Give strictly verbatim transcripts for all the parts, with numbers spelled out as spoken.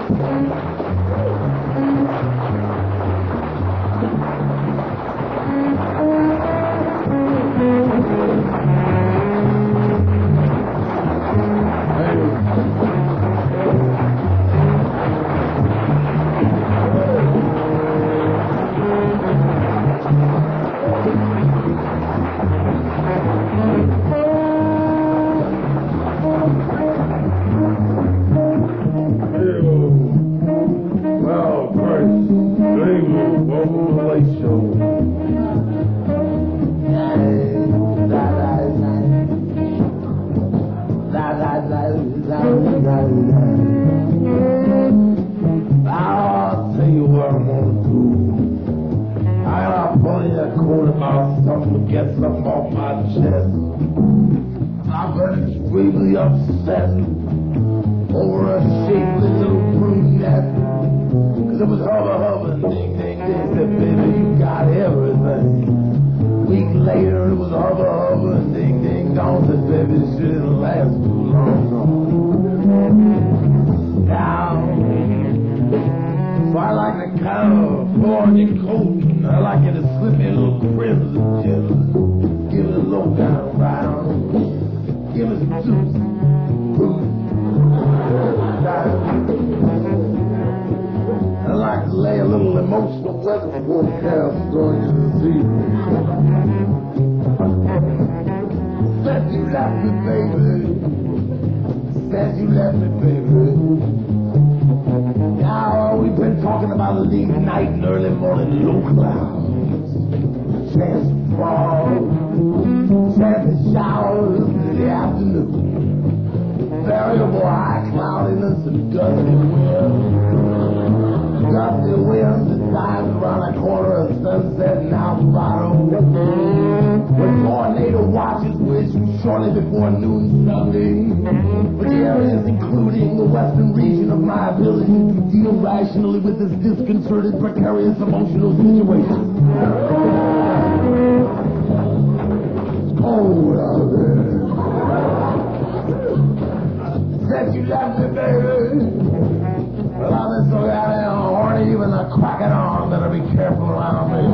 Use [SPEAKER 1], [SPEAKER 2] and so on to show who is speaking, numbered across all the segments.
[SPEAKER 1] Disconcerted, precarious, emotional situation. It's cold out there. Said you left me, baby. Well, I've been so goddamn horny, even the cracking arm better be careful around me.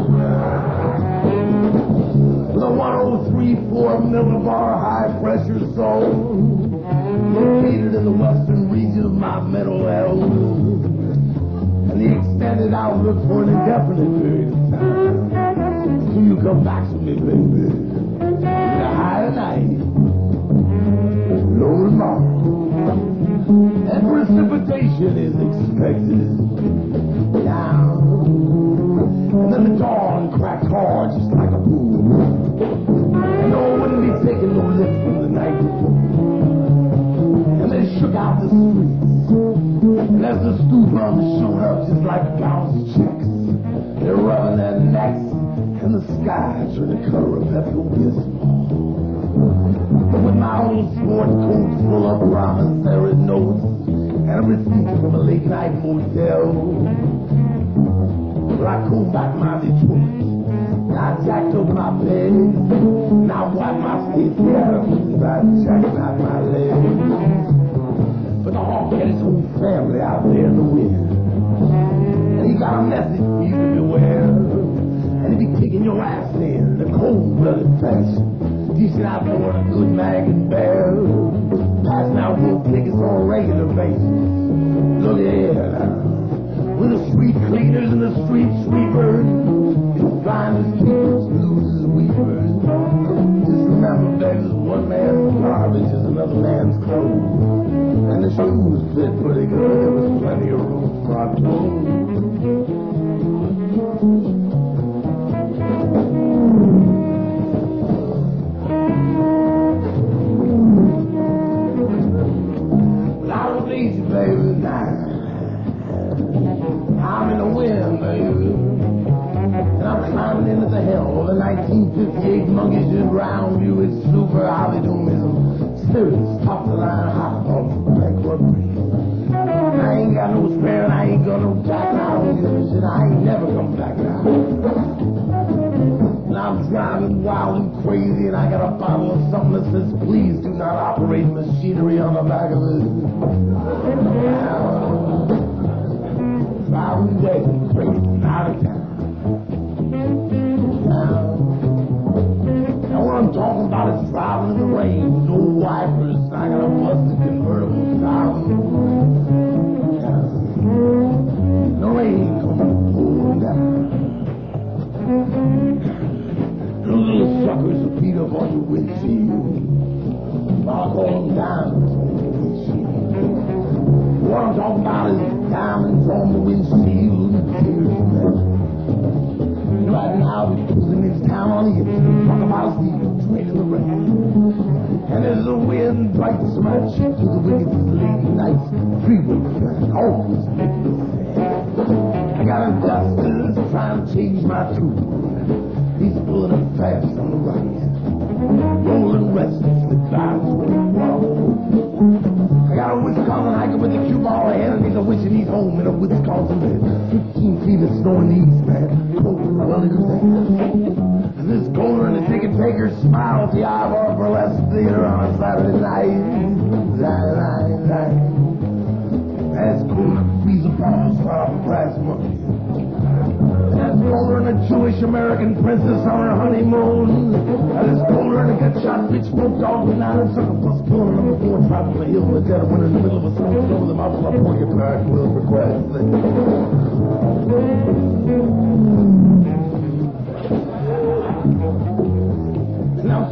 [SPEAKER 1] The one oh three point four millibar high-pressure zone, located in the western region of my mental health. And the extended outlook for an indefinite period of time. So you come back to me, baby. The high tonight, low tomorrow, and precipitation is expected. Down, and then the dawn cracked hard just like a pool. And no one wouldn't be taking no lift from the night before. And they shook out the streets. And as the stoop bums showed up just like bounced chicks, they're rubbing their necks, and the sky turned the color of Pepto-Bismol. But with my old sport coat full of promissory notes and a receipt from a late night motel, well, I cooled back my Detroit. I jacked up my bed, and I wiped my face down as I jacked out my legs. But the hawk had his whole family out there in the wind. And he got a message for you to beware. And he be kicking your ass in the cold-blooded fashion. Dishing out more than a good mag and bear. Passing out rope tickets on a regular basis. Look at here now. With the street cleaners and the street sweepers, you'll find the streets blues and weepers. Just remember, baby, one man's garbage is another man's clothes. And the shoes fit pretty good. There was plenty of room for our toes. But I don't need you, baby, now. I'm in the wind, baby. And I'm climbing into the hell of a nineteen fifty-eight monkeys round you. It's super Hollywoodism. Serious, top of the line, hot off the bankrupt breeze. I ain't got no spare and I ain't got no jack. I don't give a shit. I ain't never come back now. And I'm driving wild and crazy and I got a bottle of something that says, please do not operate machinery on the back of it. Now, I'm talking about his diamonds on the windshield. Right now, he's cruising his town on the hill. Talking about his heels, straight in the rain. And as the wind bites my cheek to the wicked lady nights, freeway flying, always making me sad. I got a duster trying to change my tune. He's pulling up fast on the right, rolling restless with clouds rolling wild. I got a Wisconsin hiker with a cue ball ahead, and he's a wishing he's home in a Wisconsin bed. Fifteen feet of snow in the east, man. Cold and well in his hand. And this colder and the ticket taker smile at the Ivor Burlesque Theater on a Saturday night. Lie, lie, lie. That's colder than Caesar Paul's off brass monkey. That's colder than a Jewish American princess on her honeymoon. That is colder than a good shot bitch smoked dog with nine and circle plus pulling number four dropping the hill with a dead winter in the middle of a snowstorm with a mouth full of porcupine quills request. Now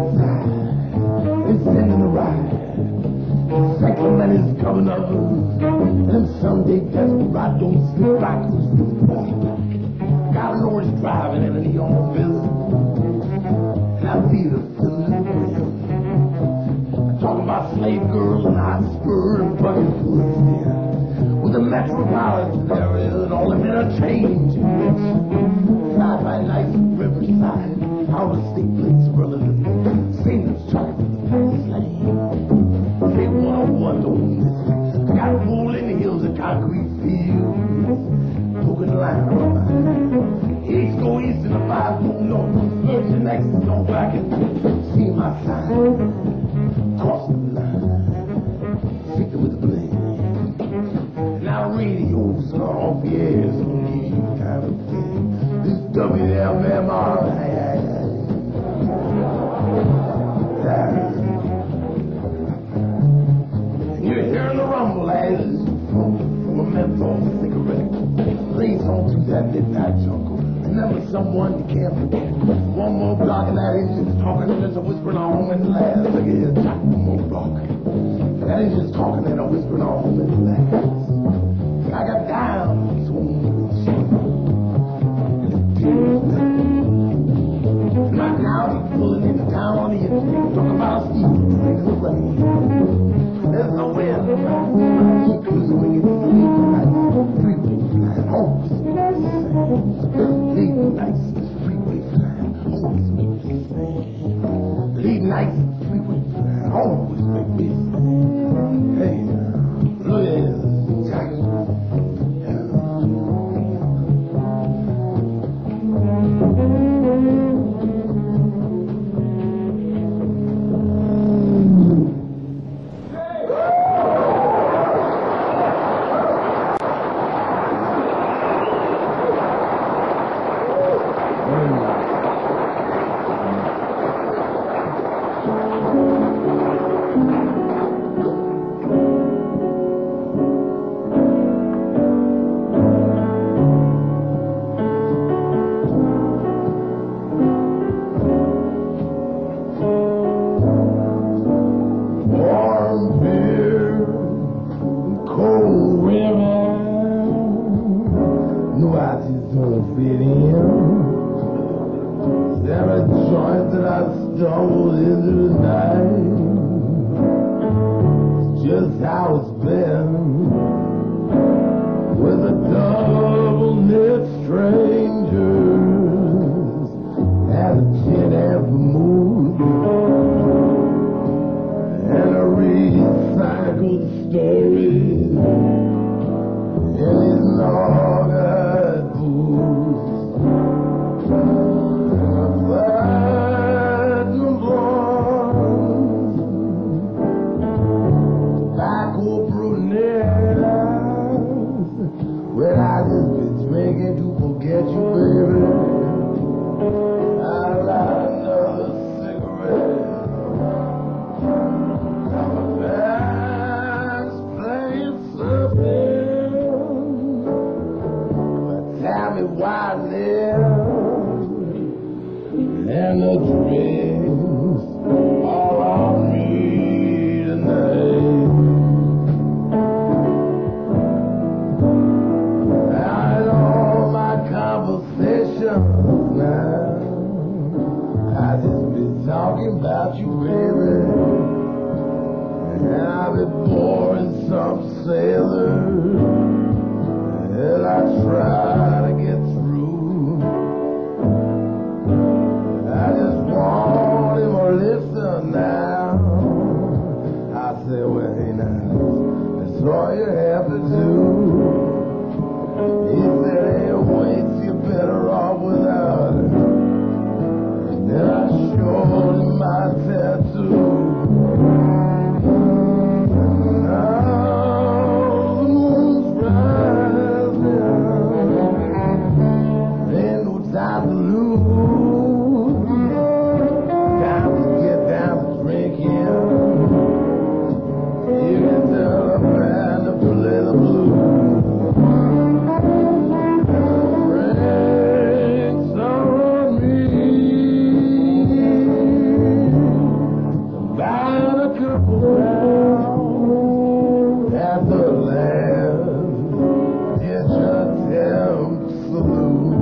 [SPEAKER 1] it's ending the ride. Cycling man is coming up. And someday desperate don't slip backwards. Got an orange driving in a neon building. And I feel it filling the grill. I'm talking about slave girls and hot spur and bucket full of fear. With the metropolitan area and all the interchange. Fly by night from Riverside. Out of state plates running the sailors trying to the fast lane. Say one oh one don't miss it. I got rolling hills and concrete fields. Poking the line around my head. East go east and the five go north. Virgin next to go back and see my sign. Crossing the line. Stick it with the blade. Now radios are off the air, so don't give you kind of thing. This W M M R. You're hearing the rumble as from a menthol cigarette. Lays on to that midnight jungle. Remember someone you can't forget. One more block and that engine's talking and there's a whispering on home and laughs. Look at here, Jack, one more block. That engine's talking and a whispering on home and laughs. I got diamonds on the windshield. And the tears melting. Right now he's pulling into town on the interstate. Talking about Steve in the rain. There's no wind. He cruising when it's late night. Freeway flying, always make me sad. Late nights, freeway flying, always make me sad. Late nights, freeway flying, always make me sad. Hey, look at this, Jack. Stumbled into the night. It's just how it's been with a double knit strangers and a tin amp mood and a recycled story in his long-eyed boots. Brunette He said, hey, wait, you're better off without her. Then I showed him my tattoo. And now the moon's rising. Ain't no time to lose. Time to get down to drinking. You can tell a band to play the blues. Drinks on me. About a couple rounds at the last ditch attempt saloon.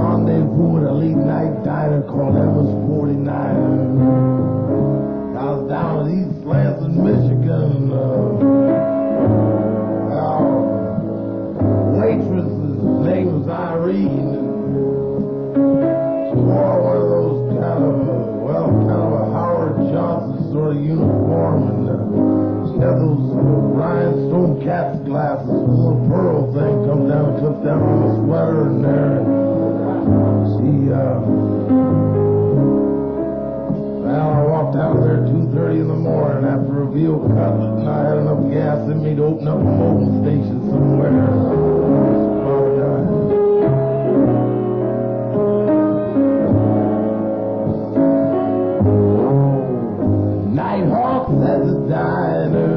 [SPEAKER 1] rendezvous at a late night diner called Emma's forty-nine. I was down in East Lansing, Michigan. Uh, our waitress's name was Irene. She wore one of those kind of, a, well, kind of a Howard Johnson sort of uniform, and uh, she had those uh, rhinestone cat's glasses with a little pearl thing come down and clip down on the sweater and there. And she, uh, well, I walked out of there at two thirty in the morning after a veal cutlet, and I had enough gas in me to open up a mobile station somewhere. Nighthawks at the diner,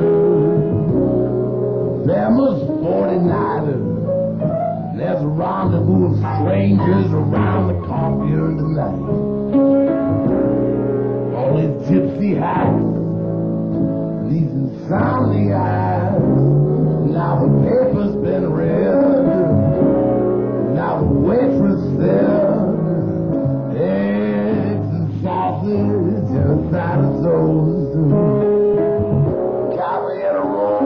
[SPEAKER 1] Emma's forty-niner. There's a rendezvous of strangers around the coffee urn tonight. All these gypsy hats, these insomnia eyes. Now the paper's been read, now the waitress said, eggs and sausage and a side of toast, coffee and a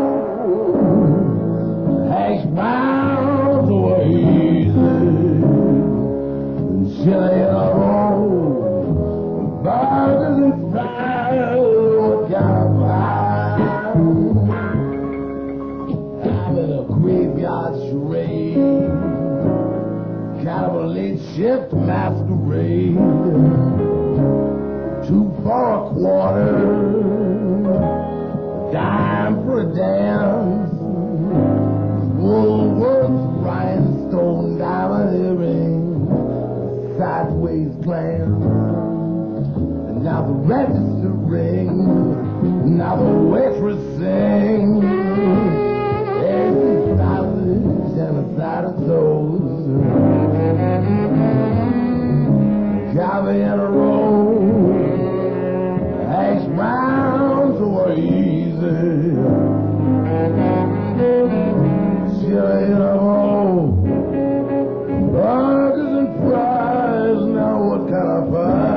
[SPEAKER 1] roll, hash browns were easy, and chili and a roll, burgers and fries, what kind of pie? I'm in a graveyard charade, kind of a late shift masquerade, two for a quarter, dime for a dance, Woolworth's rhinestone diamond earring, sideways glance, and now the register rings, now the waitress sings, there's a sausage and a side of toast, coffee and a roll, hash browns were easy, chili and a roll, burgers and fries, now what kind of pie?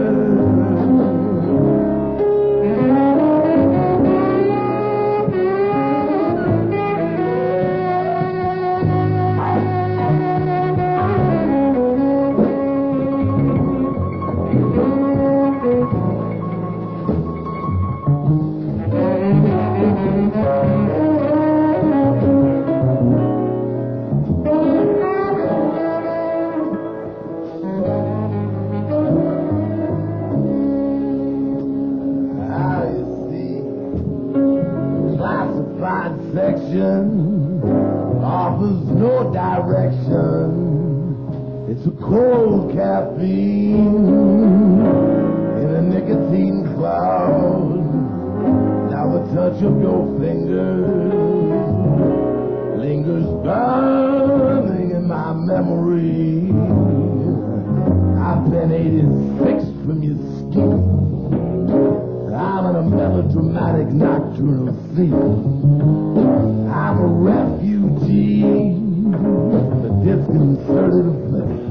[SPEAKER 1] Section offers no direction. It's a cold caffeine in a nicotine cloud. Now the touch of your fingers lingers burning in my memory. I've been eighty-six from your skin. I'm in a melodramatic nocturnal sleep. I'm a refugee, a disconcerted flesh.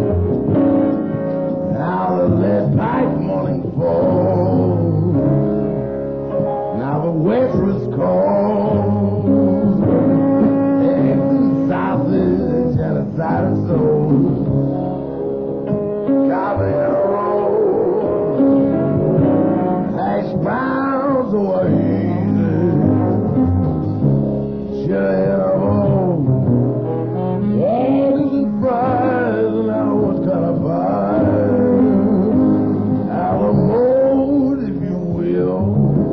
[SPEAKER 1] Now the lead pipe morning falls. Now the waitress calls. Eggs and sausage and a side of toast. Coffee and a roll. Hash browns or chili and a roll, eggs and fries, now what kind of pie? Alamode, if you will.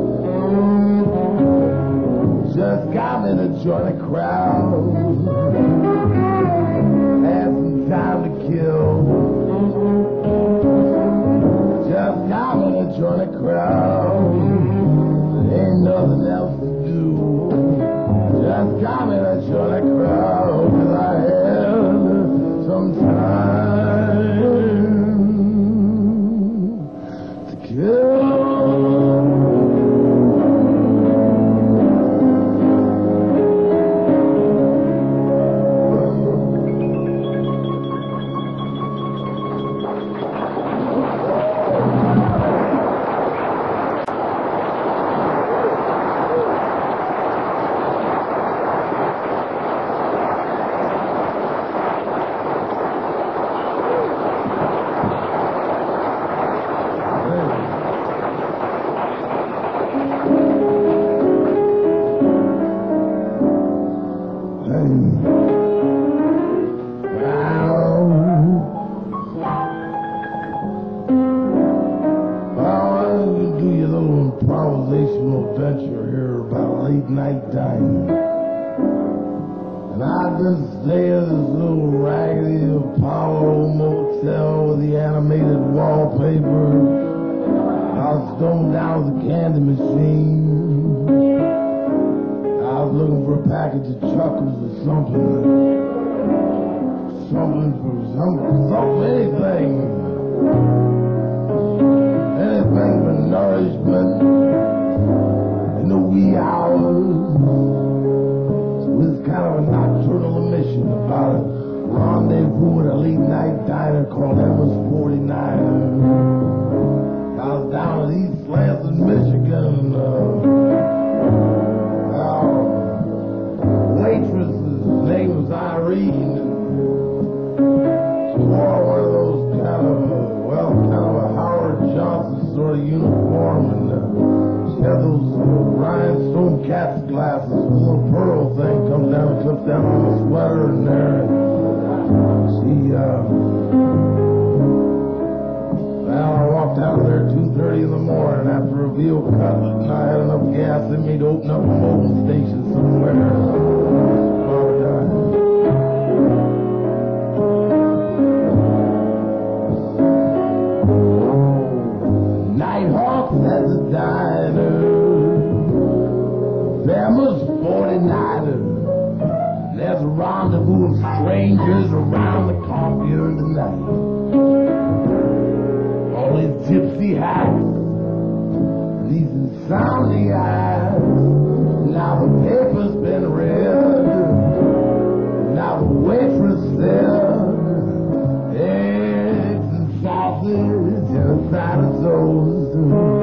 [SPEAKER 1] Just got me to join a crowd, had some time to kill. Just got me to join a crowd, ain't nothing else to do. Just got me to join a crowd, 'cause I had some time to kill. cell with the animated wallpaper. I was going down to the candy machine. I was looking for a package of chuckles or something. Something for something, something, anything. Anything for nourishment in the wee hours. It was kind of a nocturnal emission about a rendezvous at a late night diner called Emma's forty-nine. I was down in East Lansing, Michigan. Uh, our waitress's name was Irene. She wore one of those kind of, uh, well, kind of a Howard Johnson sort of uniform, and uh, she had those uh, rhinestone cat's glasses, a little pearl thing comes down and clips down on the sweater in there. And she, uh, well, I walked out of there at two thirty in the morning after a veal cutlet, and I had enough gas in me to open up a mobile station somewhere. Nighthawks at the diner, Emma's forty-niner. There's a rendezvous of strangers around the coffee tonight. All these gypsy hats, these sounding eyes. Now the paper's been read. Now the waitress said, eggs and sausage and a side of toast.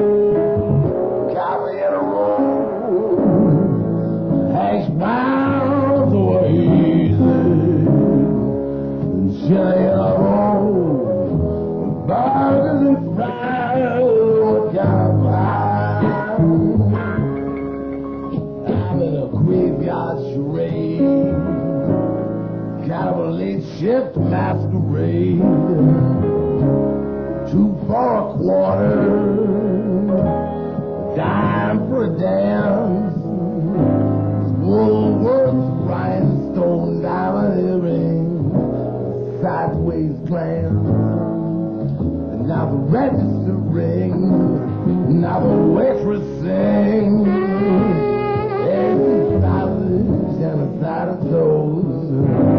[SPEAKER 1] Coffee and a roll, hash browns or easy, and chili and a roll, burgers and fries, what kind of pie? I'm in a graveyard charade, kind of a late shift masquerade. Two for a quarter, a dime for a dance. Woolworth's rhinestone diamond earring, sideways glance. And now the register rings, now the waitress sings. Eggs and sausage and a side of toast,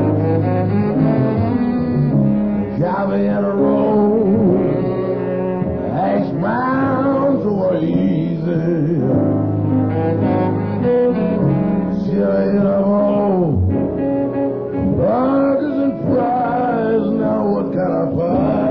[SPEAKER 1] coffee and a roll, hash browns were easy. Chili and a roll, burgers and fries. Now what kind of pie?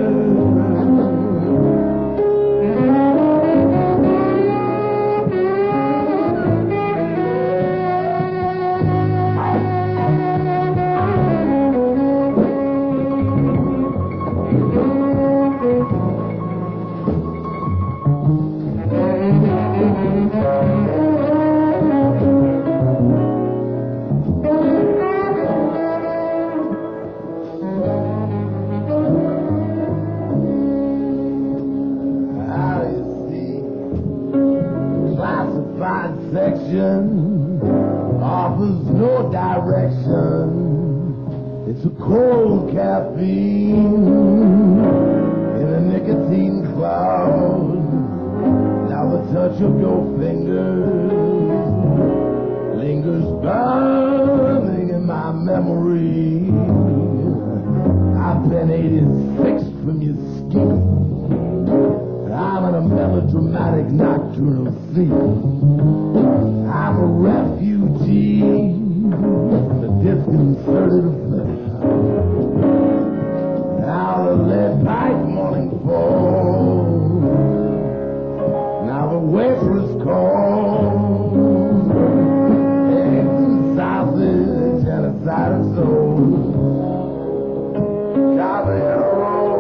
[SPEAKER 1] Section offers no direction. It's a cold caffeine in a nicotine cloud. Now the touch of your fingers lingers burning in my memory. I've been eighty-six from your skin. I'm in a melodramatic nocturnal sleep. I'm a refugee from the disconcerted affair. Now the lead pipe morning falls. Now the waitress calls. Eggs and sausage and a side of toast. Coffee and a roll.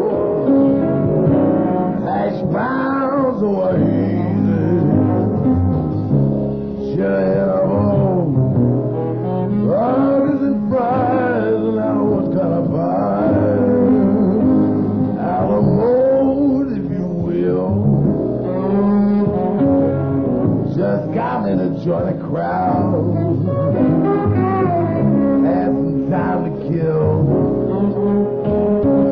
[SPEAKER 1] Hash browns or easy. Chili and a roll, burgers and fries. Now what kind of pie? Alamo, if you will. Just got me to join a crowd. Had some time to kill.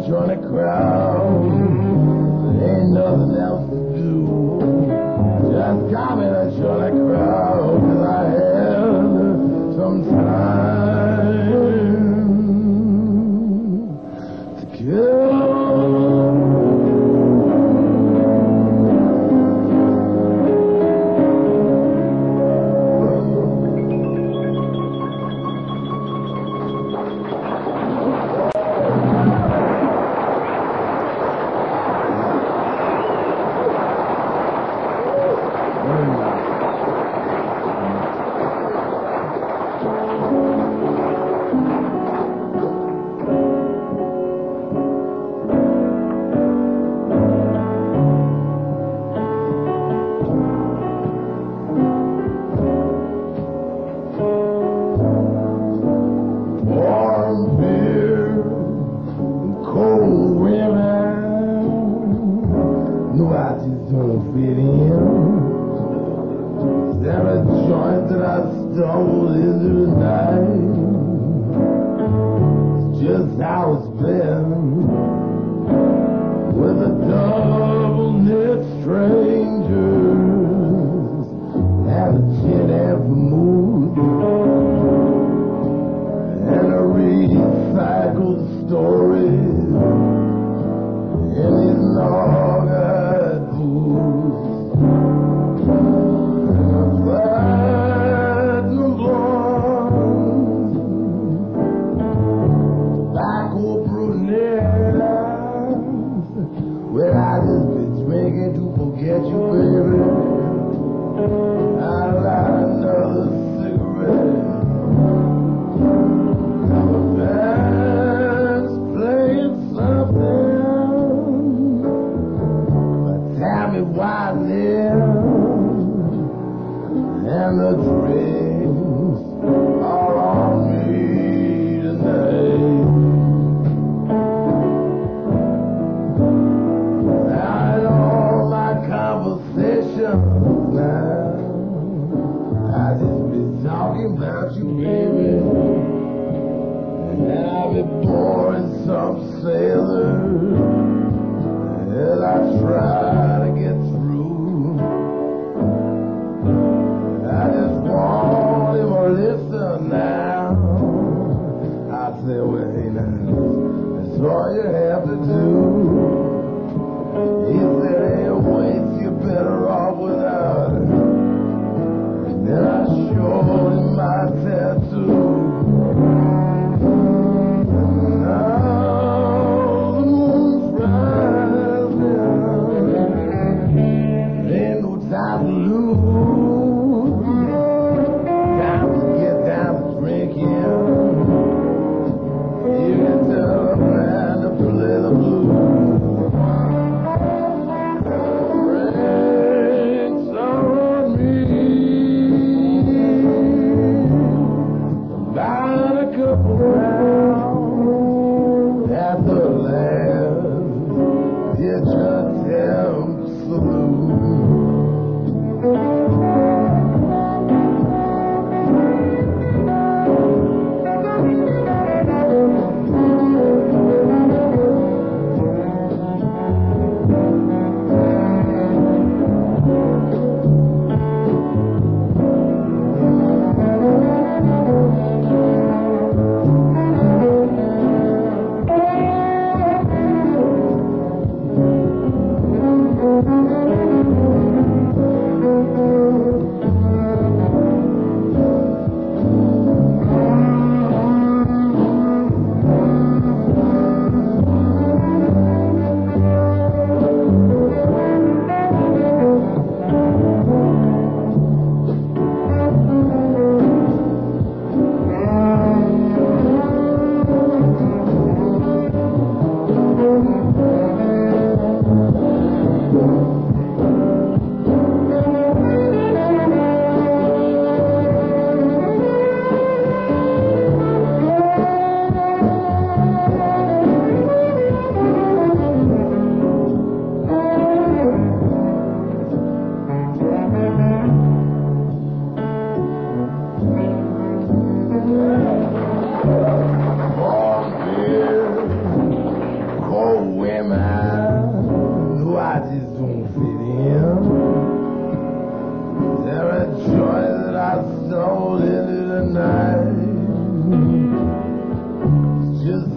[SPEAKER 1] join the crowd. There ain't nothing else to do. Just come in and join the crowd, 'cause I had some time to kill.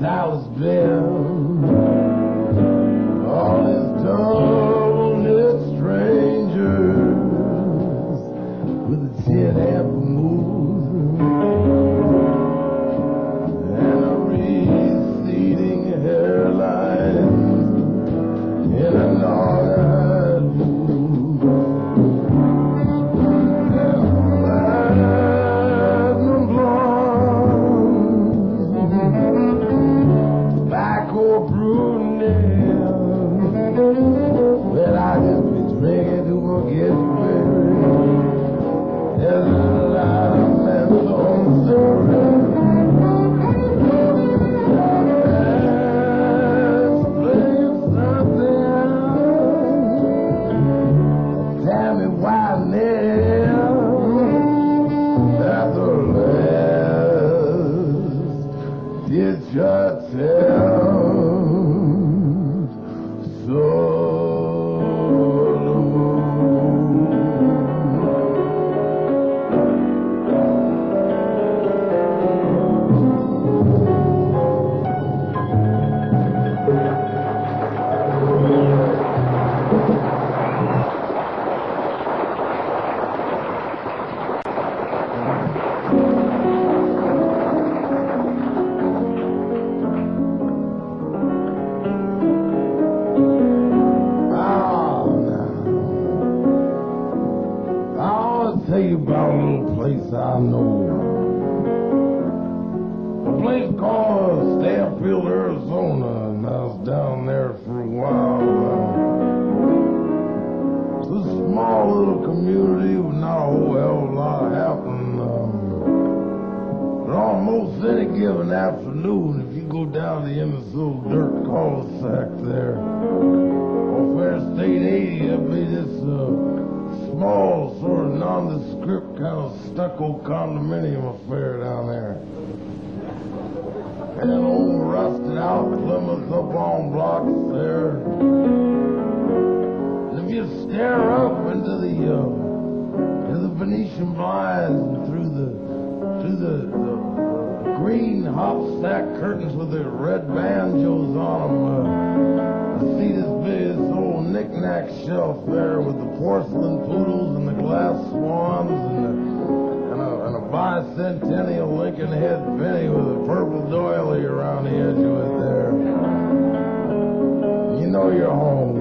[SPEAKER 1] Dallas been. All these double-knit strangers with a tin amp moves and a receding hairline in an all-night mood. And platinum blondes, tobacco brunette, well, I just be drinking to forget you, baby. There's a lot of mess on the just tell so. Tell you about a little place I know. A place called Stanfield, Arizona, and I was down there for a while. Uh, it's a small little community with not a whole hell of a lot happening. Um, but almost any given afternoon, if you go down to the end of this little dirt cul-de-sac there, off Interstate eighty, there'll be this uh, small, sort of nondescript kind of stucco condominium affair down there. And an old rusted out Plymouth up on blocks there. And if you stare up into the uh, into the Venetian blinds and through the through the, the green hop stack curtains with the red banjos on them, uh, you see this big this old knick-knack shelf there with the porcelain poodles and the glass swans and, the, and, a, and a bicentennial Lincoln head penny with a purple doily around the edge of it there. You know you're home.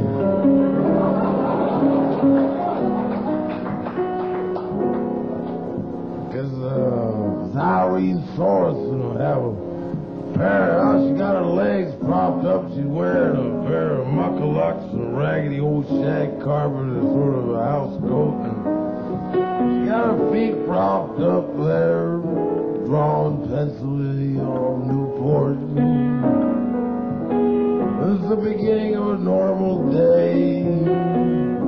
[SPEAKER 1] Because uh, Irene Sorensen will have a pair of, she got her legs propped up, she's wearing a pair of muckalucks and a raggedy old shag carpet and sort of a house coat, and she got her feet propped up there, drawing pencil in the old Newport. This is the beginning of a normal day.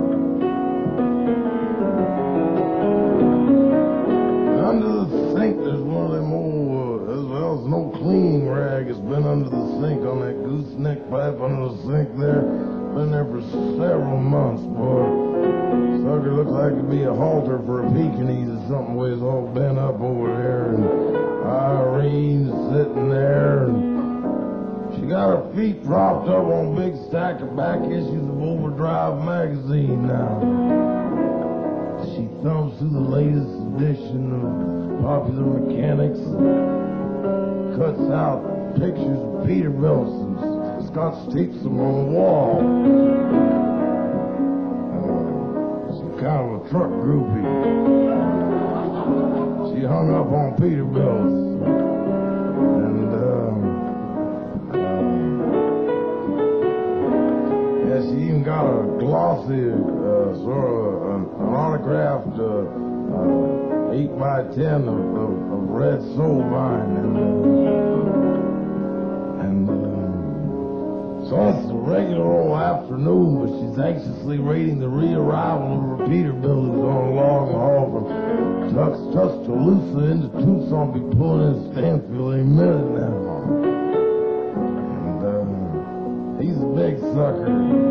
[SPEAKER 1] Under the sink, there's one of them old, uh, well, there's no cleaning rag. It's been under the sink on that gooseneck pipe under the sink there. Been there for several months, boy. Sucker looks like it'd be a halter for a Pekingese or something, way it's all bent up over there. And Irene's sitting there, and she got her feet propped up on a big stack of back issues of Overdrive magazine now. She thumbs through the latest edition of Popular Mechanics, cuts out pictures of Peterbilt and Scotch tapes them on the wall. Uh, she's kind of a truck groupie. She hung up on Peterbilts. And, um, uh, yeah, she even got a glossy, uh, sort of an, an autographed, uh, uh, eight by ten of, of, of red soul vine, and uh, and uh, so it's a regular old afternoon, but she's anxiously waiting the re-arrival of her Peterbilt who's on a long haul from Tux Tuscaloosa into Tucson, be pulling in Stanfield any minute now, and uh, he's a big sucker.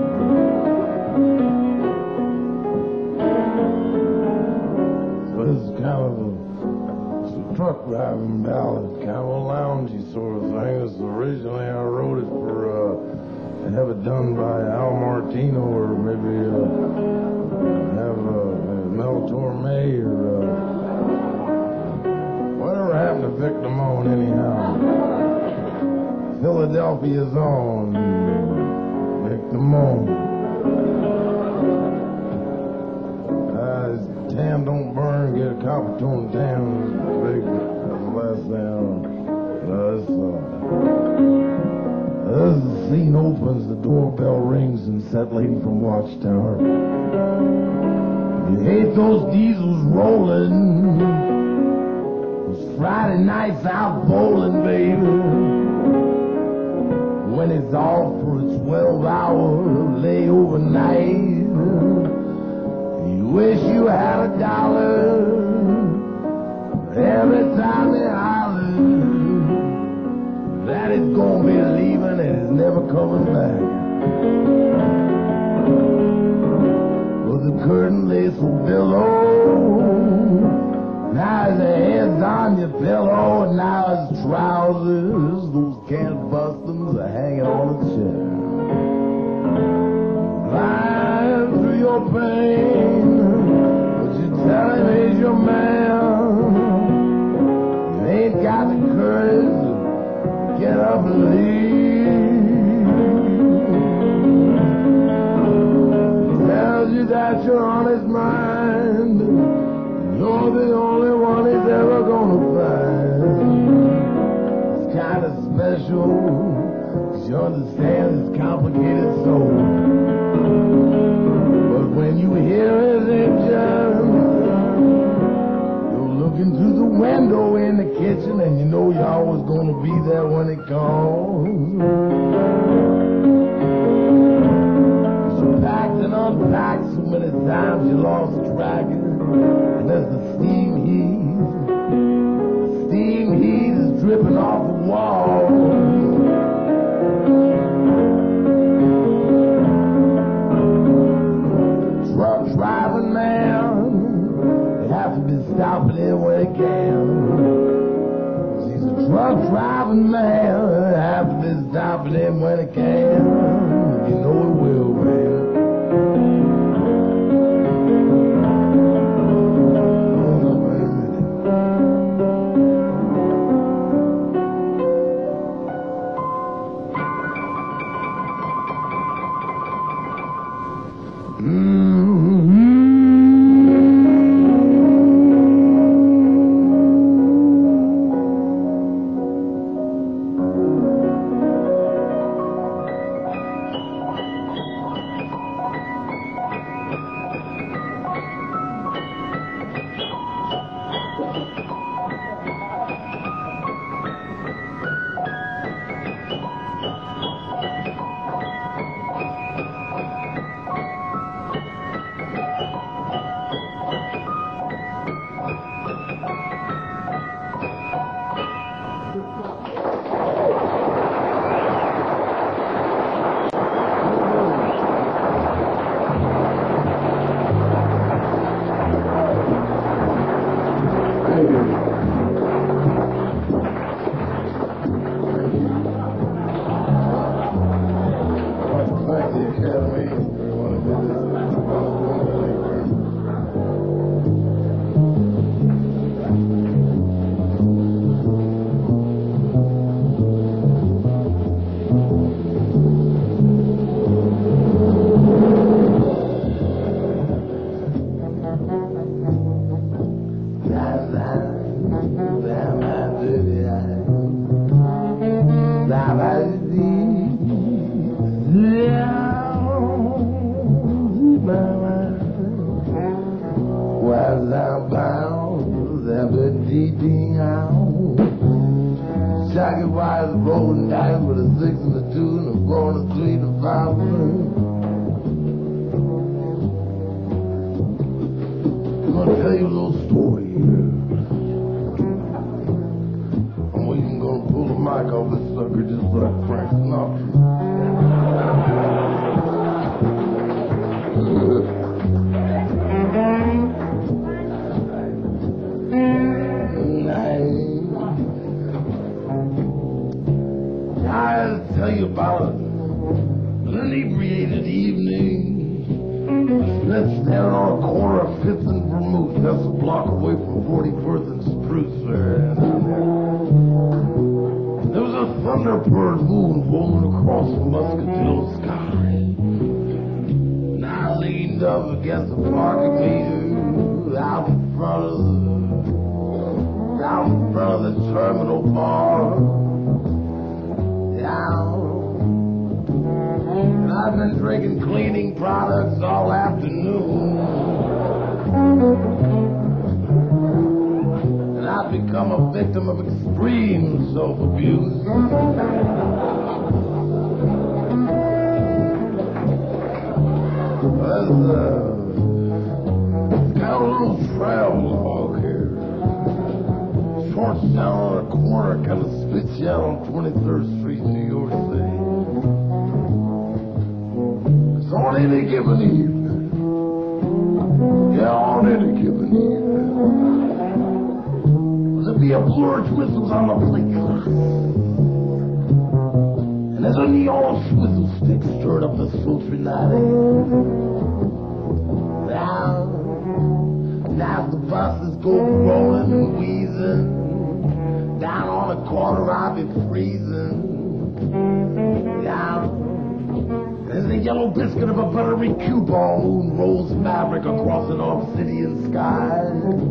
[SPEAKER 1] This is kind of a
[SPEAKER 2] truck driving ballad, kind of a loungy sort of thing. This originally I wrote it for uh, to have it done by Al Martino or maybe uh, have uh, Mel Torme or uh, whatever happened to Vic Damone anyhow. Philadelphia's own Vic Damone. Uh, Tam don't burn, get a copper tone tam. Big, that's the last thing. Uh, this, uh, as the scene opens, the doorbell rings, and set lady from Watchtower. You hate those diesels rolling. Those Friday nights out bowling, baby. When it's off for a twelve hour layover night. You wish you had a dollar every time they holler that it's gonna be leaving and it's never coming back. Well, the curtain lays so billow, now his head's on your pillow, and now his trousers, those can't bustums are hanging on a chair. Blind through your pain, but you tell him he's your man. You ain't got the courage to get up and leave. Tells you that you're on his mind. You're the only one he's ever gonna find. It's kind of special, 'cause you understand his complicated soul. But when you hear his engine, you're looking through the window in the kitchen, and you know you're always gonna be there when it comes. You packed and unpacked so many times you lost track. And as the steam heaves, steam heat is dripping off the walls. Truck driving man, they have to be stopping him when they can. He's a truck driving man, they have to be stopping him when they can. You know it will, baby. Was I bound, ever deeping out? Shaggy wires rolling down with a six and a two and a four and a three and a five. I'm gonna tell you a little story here. I'm even gonna pull the mic off this sucker just like Frank Sinatra. Night.
[SPEAKER 1] tell you about an inebriated evening. Let's stand on a corner of Fifth and Vermouth. That's a block away from forty-first and Spruce. There. There was a thunderbird moon rolling across the Muscatine sky. And I leaned up against the parking meter out in front of the, out in front of the terminal bar. Down. And I've been drinking cleaning products all afternoon. And I've become a victim of extreme self-abuse. There's uh, got a little trail log here. Short down on a corner, kind of spits you out on twenty-third Street, New York City. It's on any given evening. Yeah, on any given evening. There'll be a blur of whistles on the plate glass. And there's a neon swizzle stick stirred up the sultry night air. Now, now the buses go rolling and wheezing. Down on the corner I'll be freezing. Down. There's a yellow biscuit of a buttery coupon rolls fabric across an obsidian sky.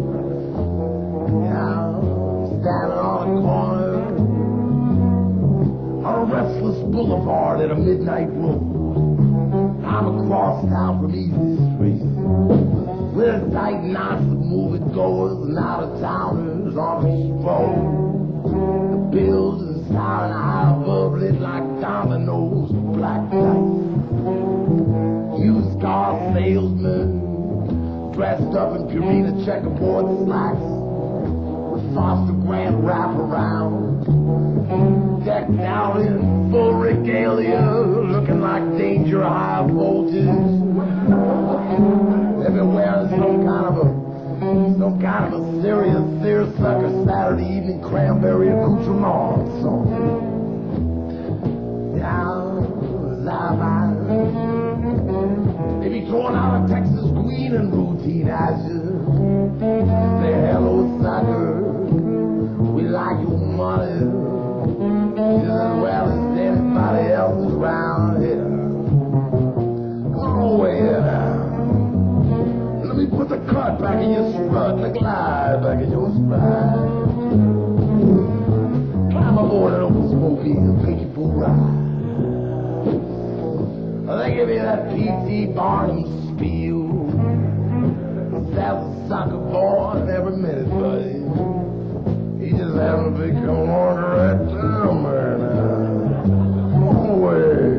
[SPEAKER 1] Down. Standing on a corner on a restless boulevard at a midnight road. I'm across town from Easy Street with tight knots of movie-goers and out-of-towners on a stroll. The bills and sound high bubbly like dominoes of black dice. Used car salesmen dressed up in Purina checkerboard slacks with Foster Grant wraparound, decked out in full regalia, looking like danger high voltage. They've been wearing some kind of a Some kind of a serious seersucker Saturday evening cranberry accoutrement or something. Down the line. They be throwing out a Texas Queen and routine ashes. Say, hello, sucker. We like your money just as well as anybody else around here. Come on away here now. Let me put the cut back in your strut, the glide back in your stride. Climb aboard an open smoky and take you for a ride. They give you that P T Barnum spiel. That's a sucker boy every minute, buddy. He just happened to become on the right time right now. Come on away.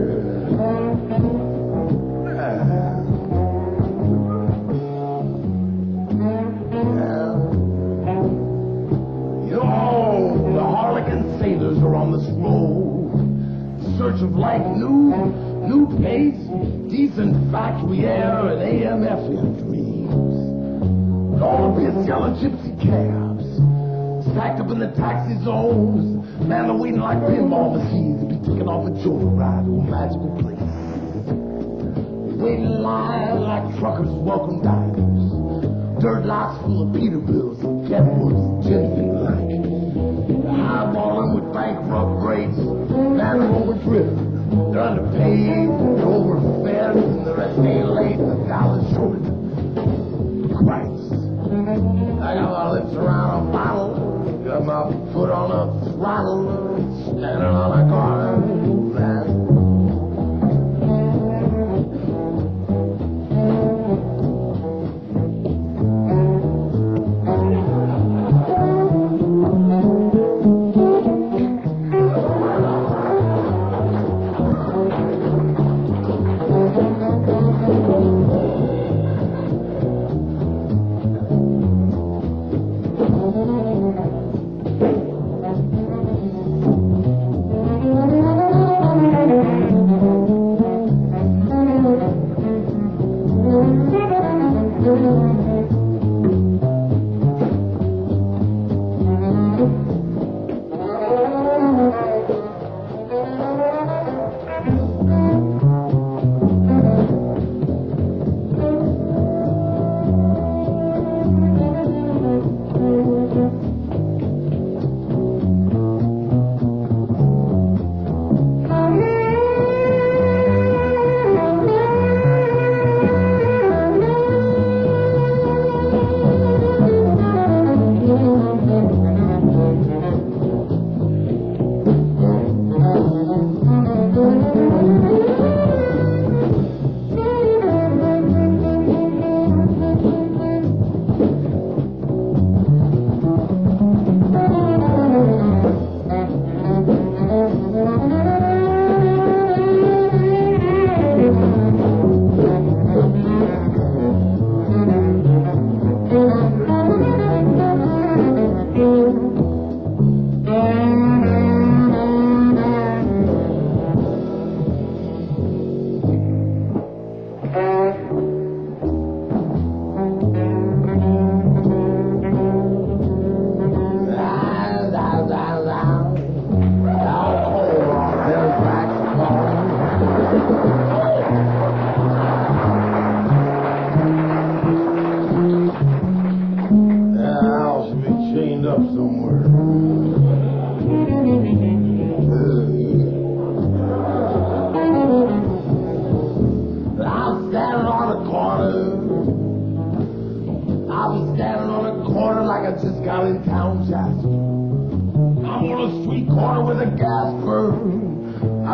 [SPEAKER 1] Sailors are on this road in search of like new, new pace, decent factory air, and A M F M dreams. All of these yellow gypsy cabs stacked up in the taxi zones. Man, they're waiting like pinball machines to be taken off a joyride to a magical place. Waiting in line like truckers welcome diners. Dirt lots full of Peterbilts and Kenwoods and gin like. Eyeballing with bankrupt rates, man, they're overdriven. They're underpaid, they're overfed, and they're a day late and a dollar short. Christ. I got my lips around a bottle, got my foot on a throttle, standing on a corner, man.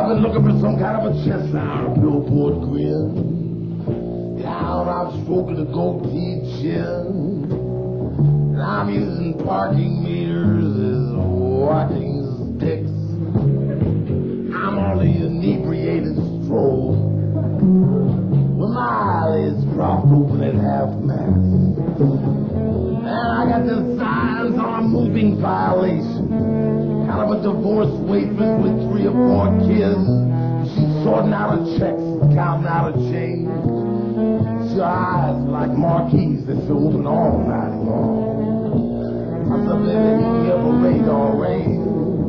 [SPEAKER 1] I've been looking for some kind of a chest now, a billboard grin. Down, I'm stroking a goatee chin. And I'm using parking meters as walking sticks. I'm on the inebriated stroll with my eyelids propped open at half mast. And I got the signs on a moving violation. Kind of a divorced waitress with three or four kids. She's sorting out her checks, counting out her change. Her eyes like marquees that stay open all night long. I said, baby, you can give a radar range.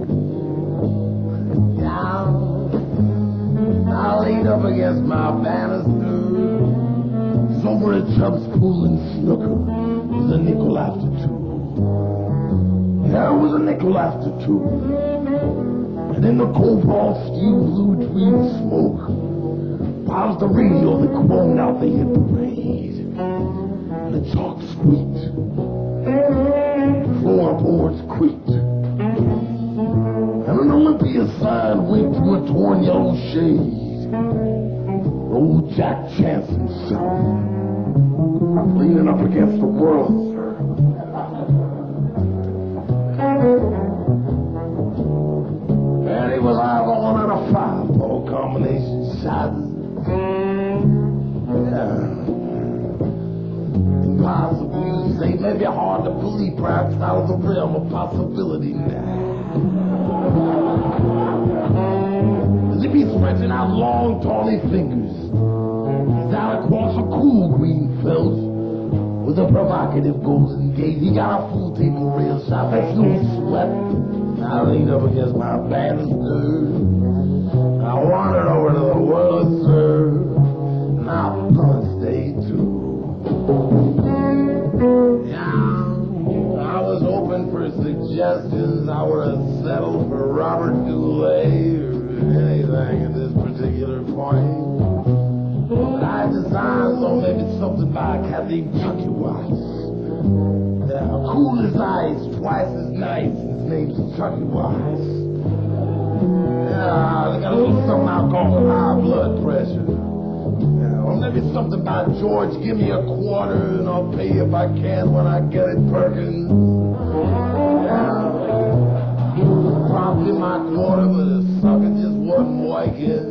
[SPEAKER 1] I leaned up against my banister. Somewhere at Chubb's Pool and Snooker was a nickel after two. Yeah, it was a nickel after two. And in the cobalt steel blue tweed smoke, was the radio that groaned out the hit parade. And the chalk squeaked. Floorboards creaked. And an Olympia sign winked through a torn yellow shade. Old Jack Chanson sound, leaning up against the world, sir. And he was eyeballing at a five-ball combination shot. Yeah. Impossible, you say, maybe hard to believe, perhaps out of the realm of possibility now. He be stretching out long, tawny fingers. He's out across a cool green felt with a provocative golden gate. He got a full table rail shot, that's no sweat. I leaned up against my banister. I wandered over to the world, sir, and I'm gonna stay too. Yeah, I was open for suggestions. I would have settled for Robert Goulet anything at this particular point. But I designed so maybe something by a cat named Chucky Watts. Yeah, cool as ice, twice as nice. His name's Chucky Watts. Yeah, they got a little something out called high blood pressure. Yeah, or maybe something by George, give me a quarter and I'll pay you if I can when I get it, Perkins. Yeah, promptly my quarter, but the sucker just wasn't working.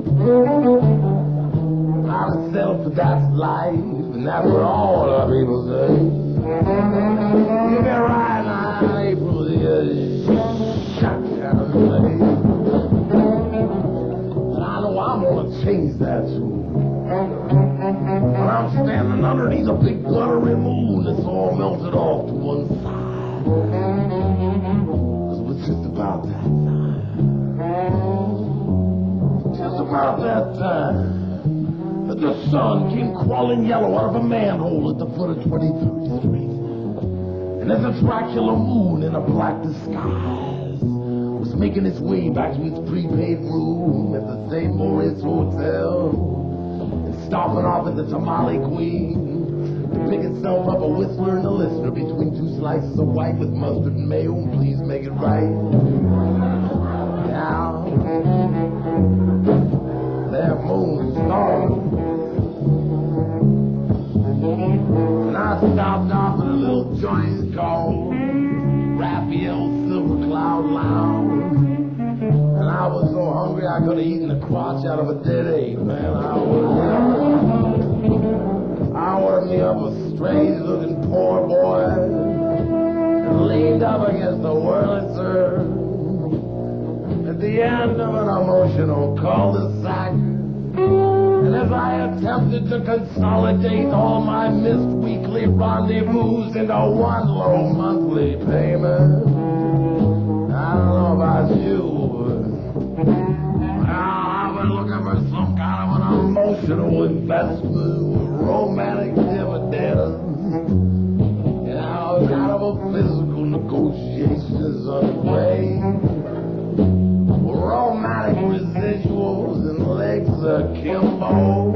[SPEAKER 1] I was settled for that life, and that's what all the people say. You be right now, April, the shut down place. And I know I'm gonna change that tune. When I'm standing underneath a big gluttery moon that's all melted off to one side. It was just about that time. Just about that time that the sun came crawling yellow out of a manhole at the foot of twenty-third Street. And as a Dracula moon in a black disguise was making its way back to its prepaid room at the Saint Moritz Hotel and stopping off at the Tamale Queen to pick itself up a whistler and a listener between two slices of white with mustard and mayo, and please make it right. Now, that moon started. And I stopped off at a little joint called Raphael Silver Cloud Lounge. And I was so hungry I could have eaten the crotch out of a dead ape, man. I ordered, I ordered me up a strange looking poor boy and leaned up against the Wurlitzer at the end of an emotional cul-de-sac. And as I attempted to consolidate all my missed weekly rendezvous into one low monthly payment, I don't know about you, but I've been looking for some kind of an emotional investment with romantic dividends. You know, kind of a physical negotiations underway. Romantic residuals and legs akimbo.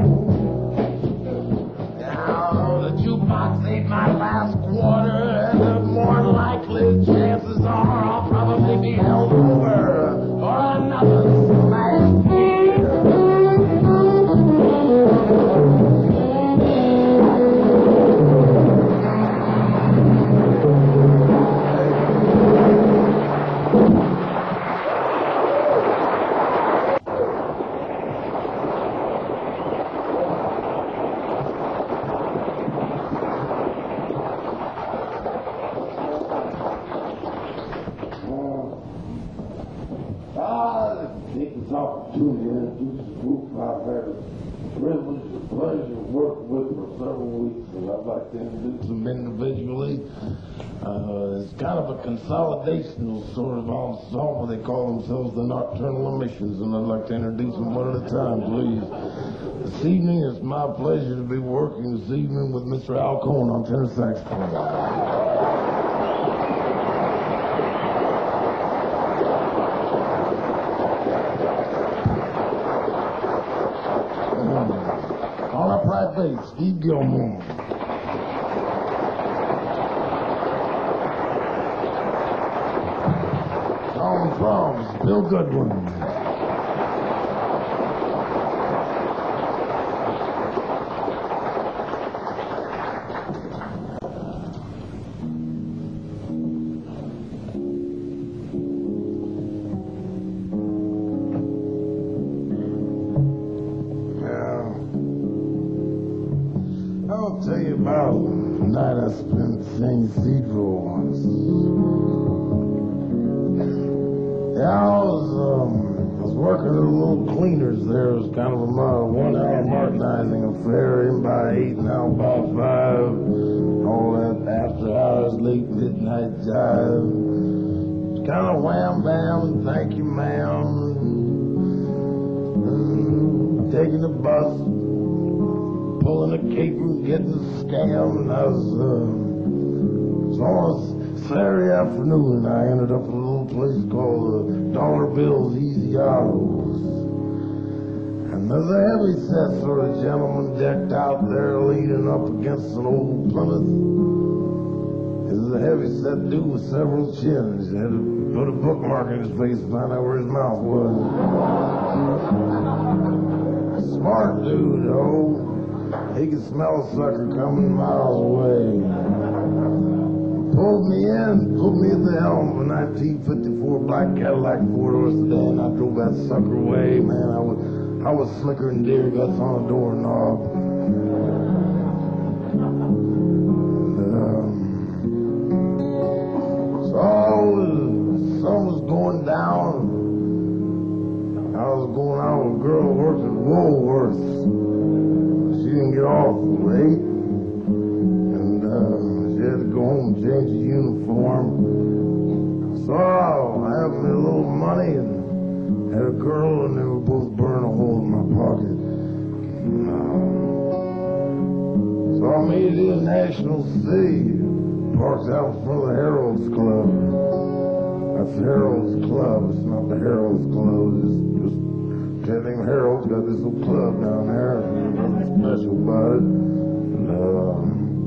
[SPEAKER 1] Now, the jukebox ain't my last quarter, and the more likely chances are I'll probably be held over for another smash
[SPEAKER 2] this opportunity to introduce a group I've had the privilege, the pleasure of working with for several weeks, and I'd like to introduce them individually. Uh, it's kind of a consolidational sort of ensemble. They call themselves the Nocturnal Emissions, and I'd like to introduce them one at a time, please. This evening, it's my pleasure to be working this evening with Mister Al Cohn on tenor saxophone. On upright bass, Steve Gilmore. On drums, Bill Goodwin. I'll tell you about the night I spent at Saint Cathedral once. Yeah, I was, um, I was working at a little cleaners there. It was kind of a one-hour Martinizing affair, in by eight and out by five. All that after hours, late midnight jive. It's kind of wham-bam, thank you, ma'am. Mm, taking the bus, pulling a caper, getting scammed, and I was, uh, it was almost Saturday afternoon, and I ended up at a little place called uh, Dollar Bill's Easy Autos. And there's a heavy-set sort of gentleman decked out there leaning up against an old Plymouth. This is a heavy-set dude with several chins. He had to put a bookmark in his face to find out where his mouth was. Smart dude, though. He could smell a sucker coming miles away. Pulled me in, put me at the helm of a nineteen fifty-four black Cadillac four-door sedan. I drove that sucker away, man. I was, I was slicker than deer guts on a doorknob. And, um, so the sun was going down. I was going out with a girl who works at Woolworths. She didn't get off late, and uh, she had to go home and change the uniform. So I had me a little money and had a girl, and they were both burning a hole in my pocket. And, uh, so I made it in National City, parked out in front of the Herald's Club. That's the Herald's Club, it's not the Herald's Club, it's just Cat named Harold's got this little club down there, and nothing special about it. And, uh,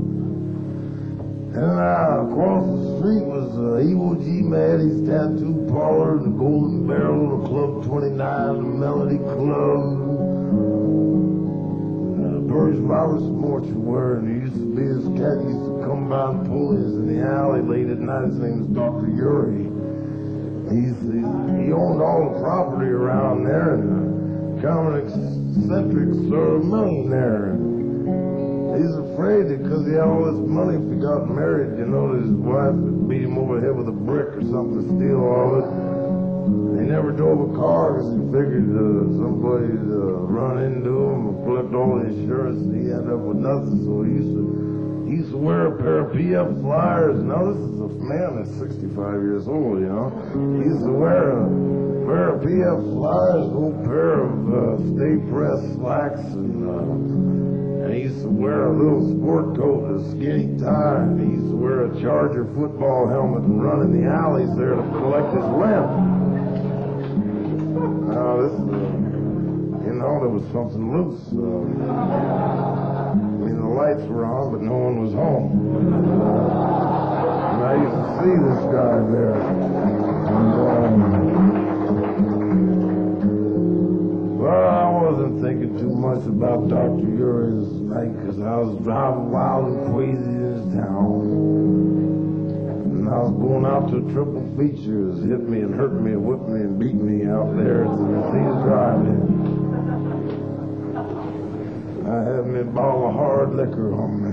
[SPEAKER 2] and uh, across the street was uh, Ewo G. Maddie's Tattoo Parlor, the Golden Barrel, the Club twenty-nine, the Melody Club, uh, Burge Roberts Mortuary. And there used to be this cat used to come by and pull his in the alley late at night. His name was Doctor Uri. He's, he owned all the property around there, and kind of an eccentric sort of millionaire. He's afraid that because he had all this money, if he got married, you know, that his wife would beat him over the head with a brick or something to steal all of it. He never drove a car because he figured uh, somebody'd uh, run into him and collect all the insurance, and he ended up with nothing. So he used to He used to wear a pair of P F flyers. Now, this is a man that's sixty-five years old, you know. He used to wear a pair of P F flyers, a little pair of uh, Stay Press slacks, and, uh, and he used to wear a little sport coat and a skinny tie. And he used to wear a Charger football helmet and run in the alleys there to collect his rent. Now, this, uh, you know, there was something loose. Uh, The lights were on, but no one was home. And I used to see this guy there. And, um, well, I wasn't thinking too much about Doctor Uri's night because I was driving wild and crazy in his town. And I was going out to a triple feature. It hit me and hurt me and whipped me and beat me out there to see his driving. I had me a bottle of hard liquor on me.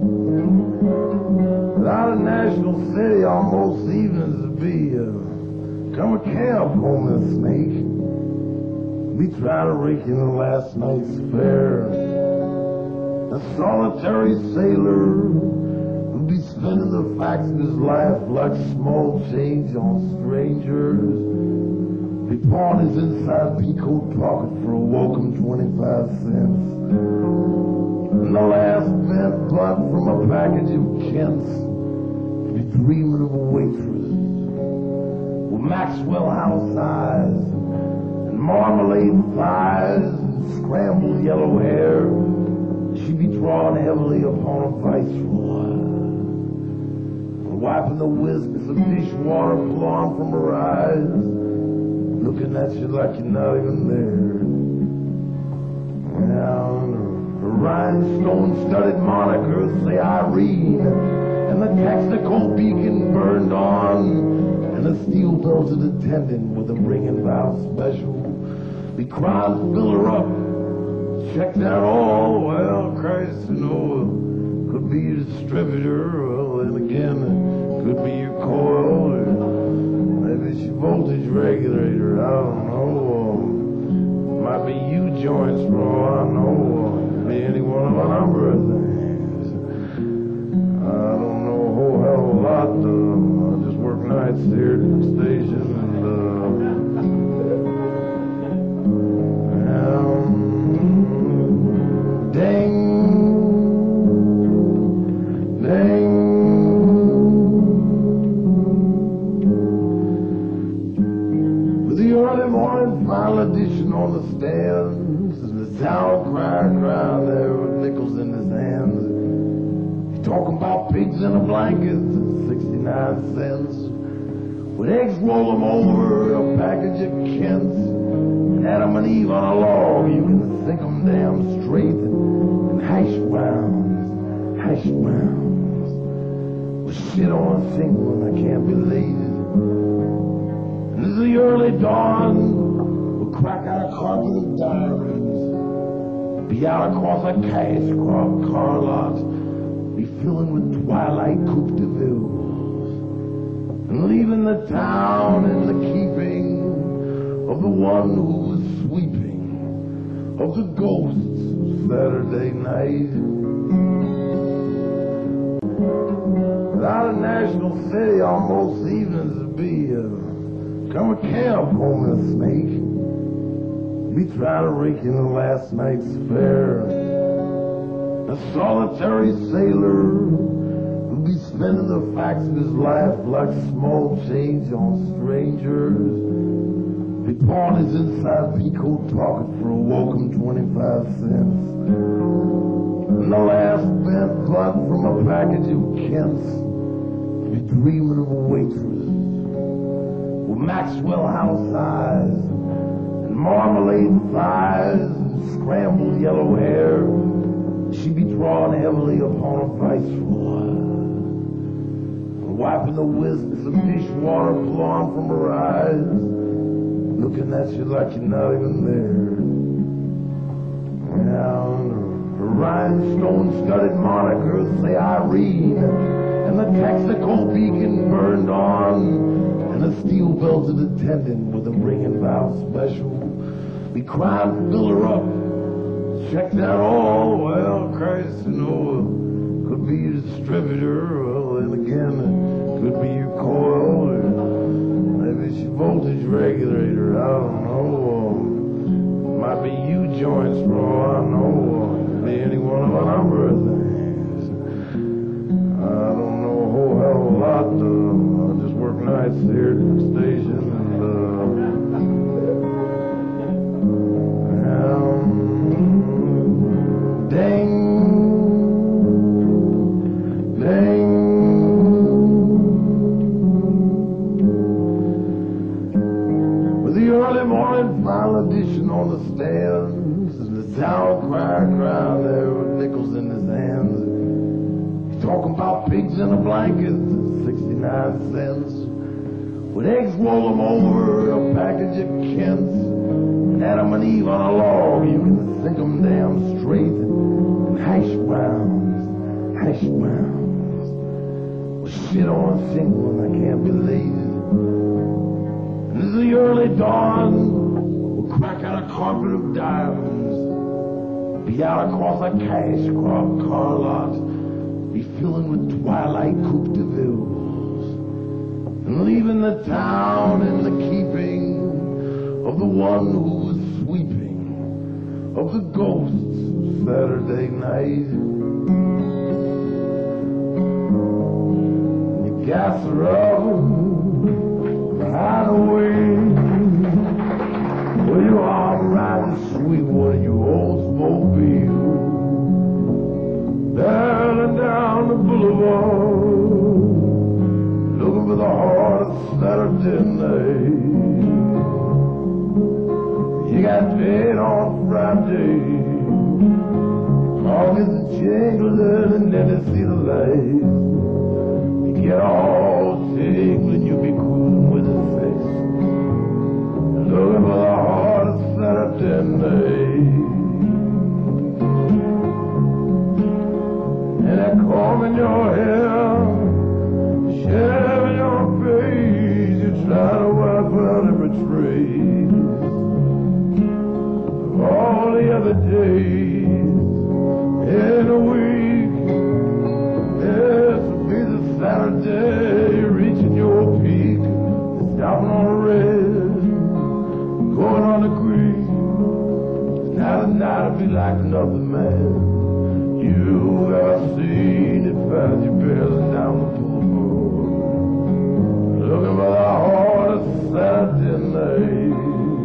[SPEAKER 2] And, um, out of National City on most evenings would be uh, Come a camp home this snake. Be trying to rake in the last night's fare. A solitary sailor who'd be spending the facts of his life like small change on strangers. Be pawning his inside peacoat pocket for a welcome twenty-five cents. And the last bent butt from a package of Kents. Be dreaming of a waitress with Maxwell House eyes and marmalade thighs and scrambled yellow hair. She'd be drawing heavily upon a viceroy, and wiping the wisps of dishwater flowing from her eyes, looking at you like you're not even there. Now, her rhinestone-studded moniker say Irene, and the Texaco beacon burned on, and a steel-belted attendant with a ring and vow special be crying to fill her up. Check that all, well, Christ, you know, could be your distributor, well, then again, it could be your coil, or maybe it's your voltage regulator, I don't know. Might be U-joints for all I know, could be any one of a number of things. I don't know a whole hell of a lot, uh, I just work nights here at the station, and, uh, Ding, ding. With the early morning final edition on the stands, and the town crier crying there with nickels in his hands. He's talking about pigs in a blanket at sixty-nine cents. With eggs roll them over a package of Kents. And Adam and Eve on a log, you can sink them damn straight. Hash browns, hash browns, with shit on a single and I can't be lated. And as the early dawn will crack out a carpet of diamonds, be out across a cash crop car lot, be filling with twilight coupe de villes, and leaving the town in the keeping of the one who was sweeping, of the ghosts Saturday night. Without a national city on most evenings would be uh, come a camp home in a snake. Be trying to rake in the last night's fare. A solitary sailor who'd be spending the facts of his life like small change on strangers. He pawned his inside peacoat pocket for a welcome twenty-five cents. And the last bent butt from a package of Kents. Be dreaming of a waitress with Maxwell House eyes and marmalade thighs and scrambled yellow hair. She'd be drawing heavily upon a viceroy, and wiping the wisps of dishwater flowing from her eyes, looking at you like you're not even there. Now, her rhinestone-studded moniker say Irene, and the Texaco beacon burned on, and a steel-belted attendant with a ring and vow special be crying to fill her up. Check that all, well, Christ, you know, could be your distributor, well, then again, it could be your coil, or maybe it's your voltage regulator, I don't know. Might be U-joints for all I know. Could be any one of a number of things. I don't know a whole hell of a lot, uh, I just work nights here at the station, and, uh, um, ding, ding. Early morning final edition on the stands, and the town crier crying there with nickels in his hands. He's talking about pigs in a blanket at sixty-nine cents. With eggs roll them over a package of Kents. And Adam and Eve on a log, you can sink them damn straight. And hash browns, hash browns, with shit on a single and I can't be lazy. the early dawn will crack out a carpet of diamonds, be out across a cash crop car lot, be filling with twilight coupe de villes, and leaving the town in the keeping of the one who was sweeping, of the ghosts of Saturday night. You gas her up behind the wheel, with your arm riding sweet one of your Oldsmobile, barreling down the boulevard, looking for the heart of Saturday night. You got paid on Friday, pockets are jingling and then you see the lights. You get all tingling, you be cruising with a six, looking for the heart of Saturday night. And that comb in your hair, shave in your face, you try to wipe out every trace all the other days in a week. This would be the Saturday, reaching your peak, stopping on the red, going on the green. Now the night will be like nothing, man, you ever seen. It finds you barreling down the boulevard, looking for the heart of Saturday night.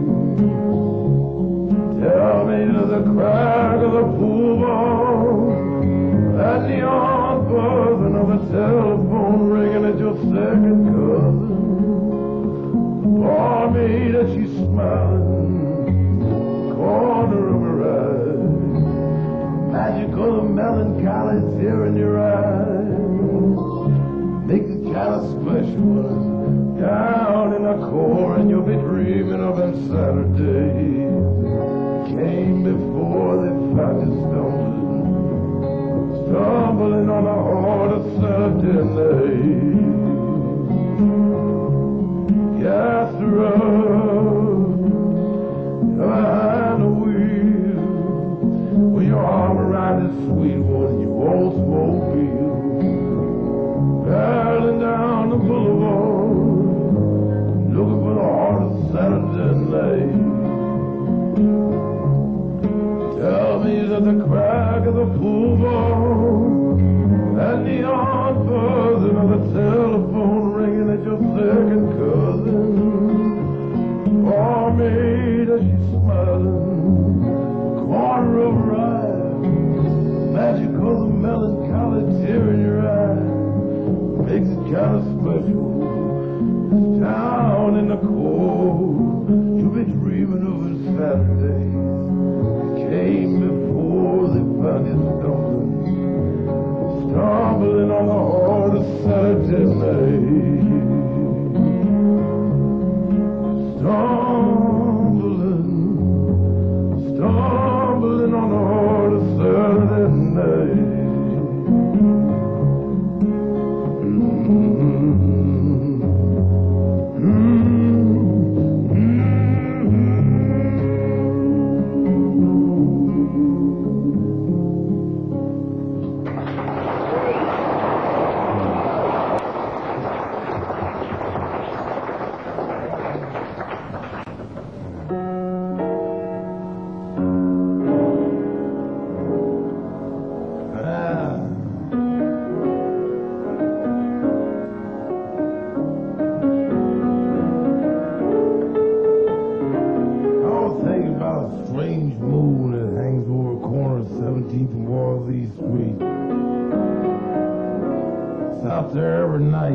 [SPEAKER 2] Tell me, does the crack of the pool ball, that neon buzzing of the telephone ringing at your second cousin, for me that she's smiling, corner of her eye, magical and melancholy tear in your eyes, make it kind of special down in the core, and you'll be dreaming of them Saturdays came before they found you stumbling, stumbling on the heart of Saturday night. Gas the road, behind the wheel, with your arm around this sweet one in your Oldsmobile, barreling down the boulevard, looking for the heart of Saturday night. Tell me that the crack of the pool ball and the odd buzzing of the telephone ringing at your second cousin, for me that she's smiling, corner of her eye, magical and melancholy tear in your eye, makes it kind of special. Down in the cold, you'll be dreaming of it Saturday. Came before they found you stumbling, stumbling on the heart of Saturday night, stumbling, stumbling on the heart of Saturday night. Out there every night.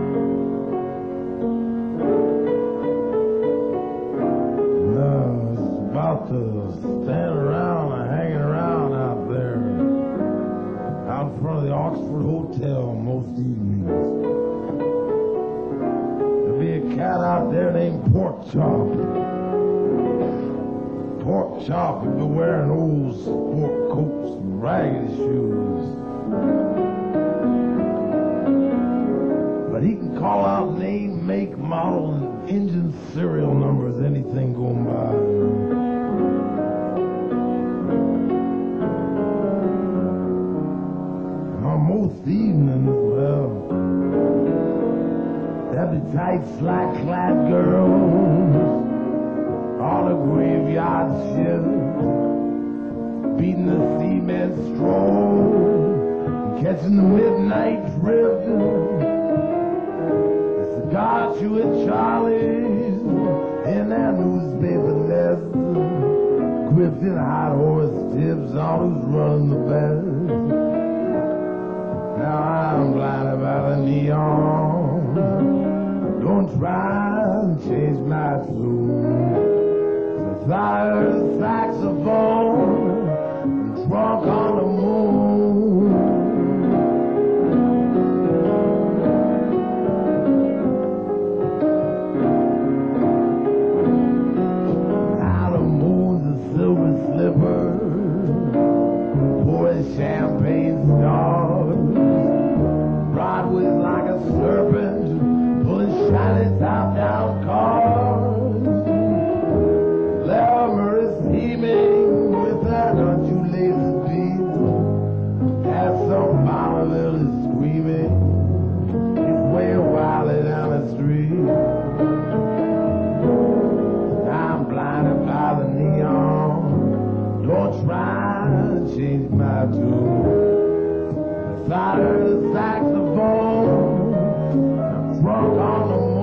[SPEAKER 2] No, it's about to stand around and hanging around out there, out in front of the Oxford Hotel most evenings. There'll be a cat out there named Pork Chop. Pork Chop would be wearing old sport coats and raggedy shoes. But he can call out name, make, model, and engine serial number. ain't going by. On most evenings, well, there'll be tight, slack-clad girls, all the graveyard shivers, beating the cement stroll, catching the midnight drift. Cigar chewing Charlies in that newspaper nest, grifting hot horse tips on who's running the best. Now I'm blinded by the neon. Don't try and change my tune. The fire, the saxophone, and drunk on the moon. Now the moon's a silver slipper, pouring champagne stars. Broadway's like a serpent, pulling shiny top-down cars. Glamour is steaming with that undulating beat. As some Bonneville is screaming, it's way wildly down the street. I'm blinded by the neon. Don't try to change my tune. The fire, the saxophone, I'm drunk on the moon.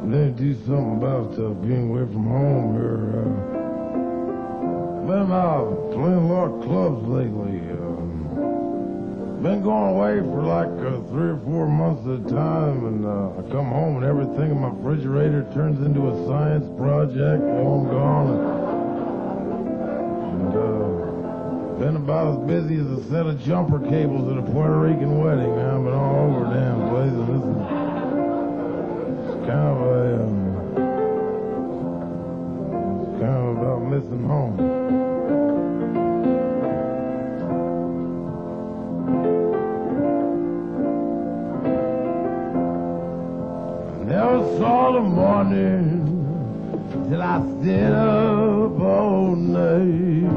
[SPEAKER 2] They do something about uh, being away from home here. Uh, been uh, playing a lot of clubs lately. Uh, been going away for like uh, three or four months at a time, and uh, I come home and everything in my refrigerator turns into a science project while I'm gone. And uh, been about as busy as a set of jumper cables at a Puerto Rican wedding. I've been all over the damn place, and this is kind of a, um, it's kind of about missing home. I never saw the morning till I stayed up all night.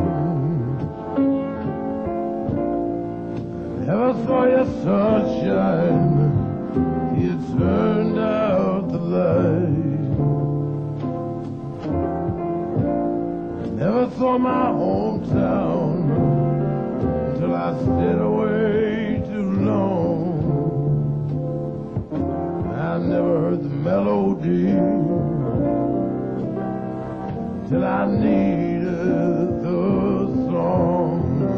[SPEAKER 2] I never saw your sunshine. You turned out the light. I never saw my hometown until I stayed away too long. I never heard the melody till I needed the song.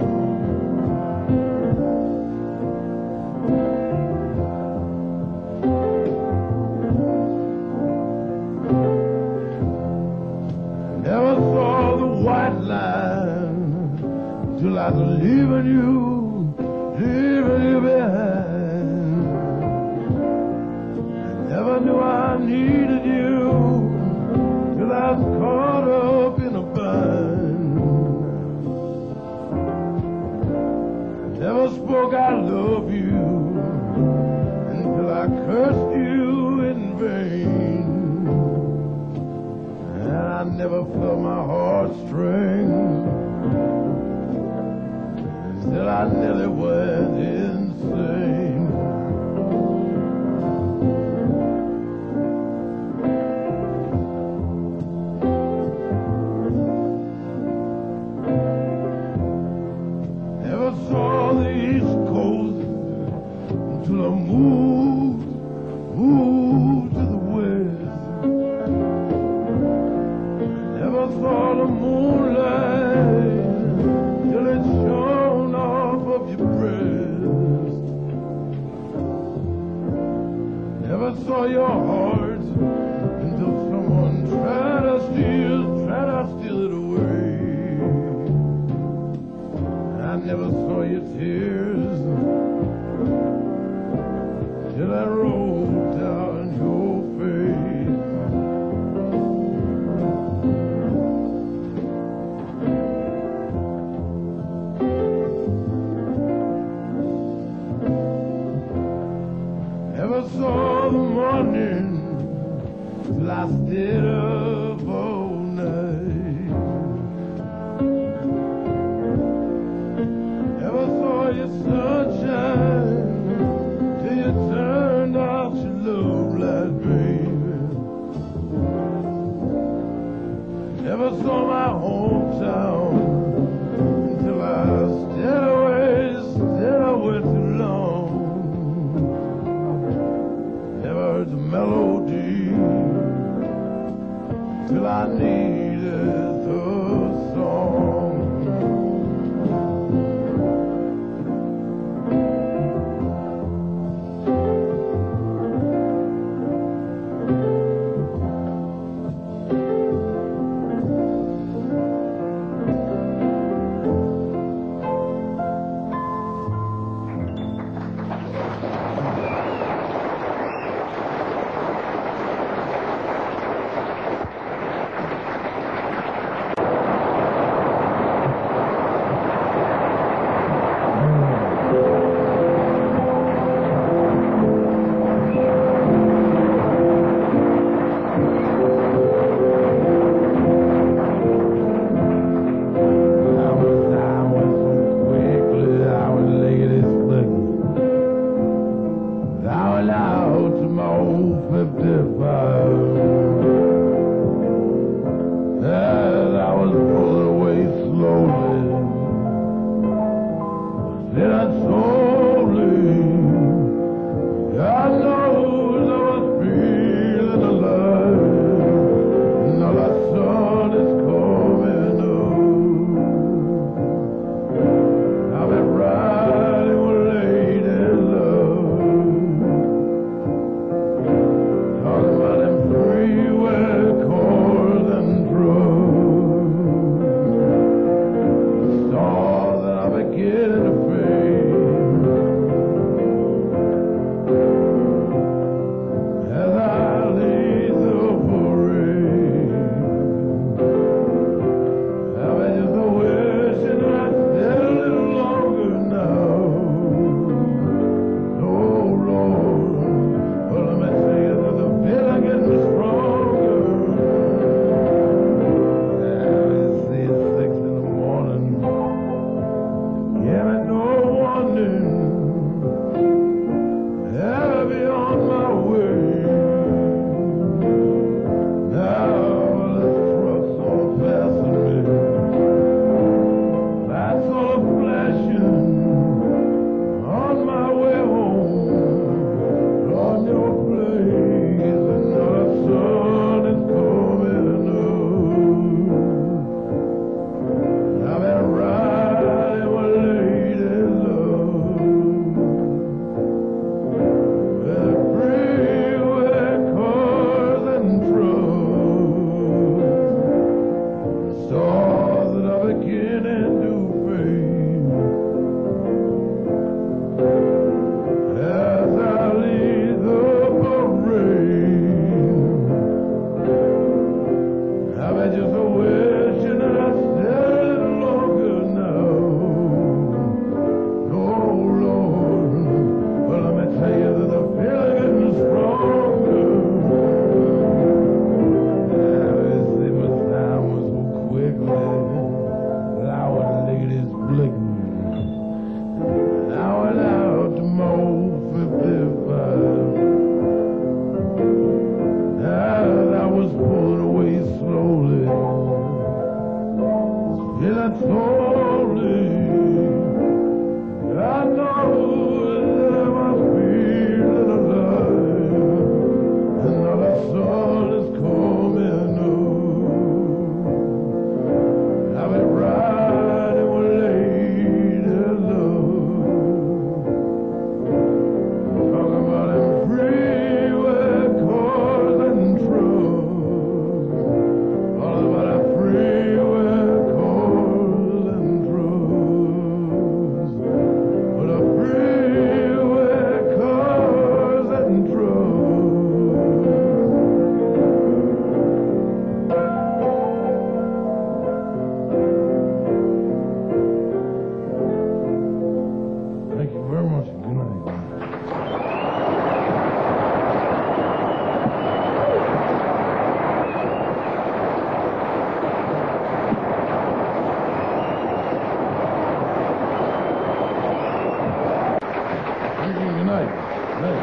[SPEAKER 2] Never saw the white line till I was leaving you, leaving you behind. I never knew I needed you till I was caught up in a bind. I never spoke I love you until I cursed you in vain. I never felt my heartstrings till I nearly went insane. Never saw the East Coast until I moved, moved to the West. Never saw the moonlight till it shone off of your breast. Never saw your heart until someone tried to steal, tried to steal it away. I never saw your tears till I rolled down your face. Never saw the morning till I stayed up all night. Never saw your sunshine till you turned out your love light, baby. Never saw my hometown until I stayed away, stayed away too long. Never heard the melody till I needed the song. slowly. I know that I must be alive. Another sun is coming up. I'll be riding with lady love. Talking about them freeway cars and trucks. All about that freeway cars and trucks. But the freeway cars and trucks. Thank you very much. Good night. Thank you. Good night. Good night.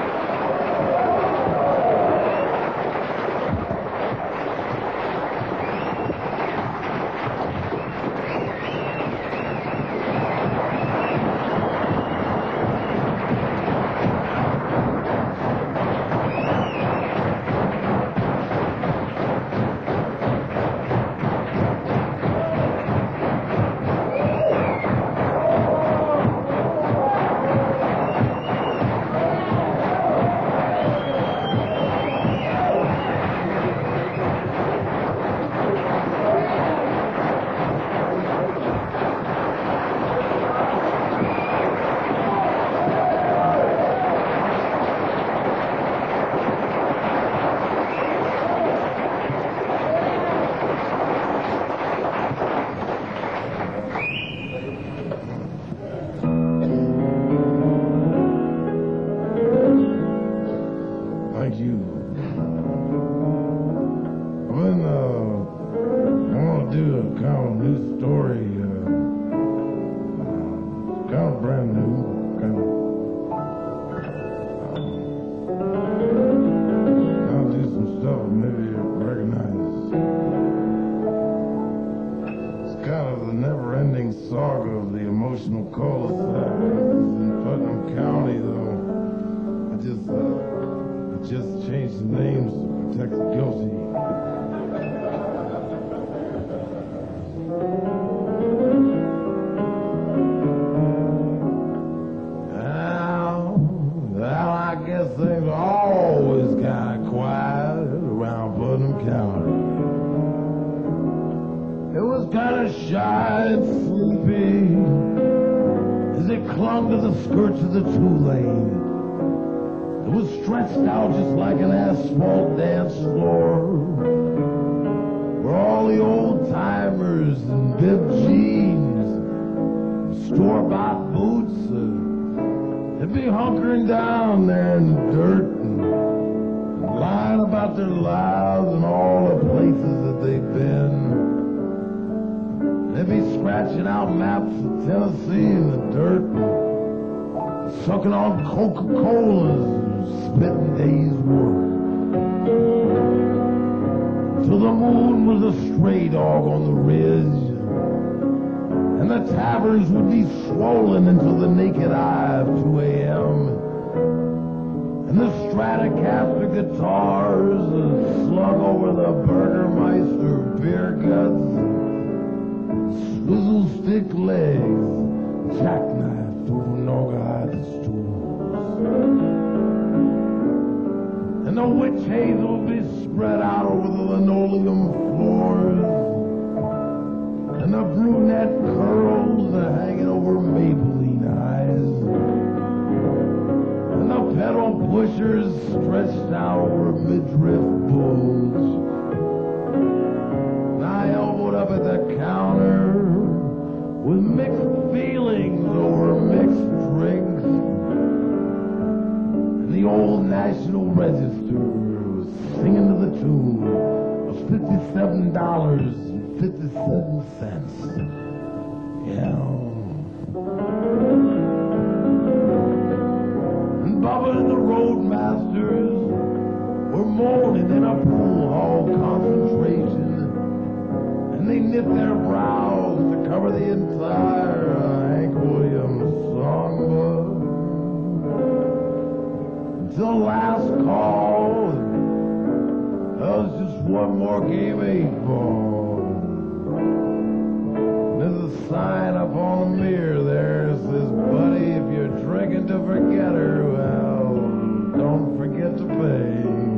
[SPEAKER 2] Thank you. I've been, uh, I want to do a kind of new story, uh, kind of brand new, kind of, kind of do some stuff maybe you recognize. It's kind of the never-ending saga of the emotional cul-de-sac in Putnam County, though. I just, uh, just change the names to protect the guilty. Now, well, I guess things are always kind of quiet around Putnam County. It was kind of shy and sleepy as it clung to the skirts of the two-lane. It was stretched out just like an asphalt dance floor, where all the old-timers in bib jeans, store-bought boots, uh, they'd be hunkering down there in the dirt and, and lying about their lives and all the places that they've been. They'd be scratching out maps of Tennessee in the dirt, and sucking on Coca-Colas, spitting days' work. Till the moon was a stray dog on the ridge, and the taverns would be swollen until the naked eye of two a.m. And the Stratocaster guitars uh, slung over the Burgermeister beer guts, swizzle stick legs, jackknifed over nog-eyed stools. And the witch hazel would be spread out over the linoleum floors, and the brunette curls are hanging over Maybelline eyes, and the pedal pushers stretched out over midriff bulge. And I elbowed up at the counter with mixed feelings over mixed drinks. And the old National Register was singing to the tune of fifty-seven dollars and fifty-seven cents. Yeah. And Bubba and the Roadmasters were moaning in a pool hall concentration, and they knit their brows else to cover the entire uh, Hank Williams songbook. Until last call, that was just one more game of eight ball. There's a sign up on the mirror there that says, buddy, if you're drinking to forget her, well, don't forget to pay.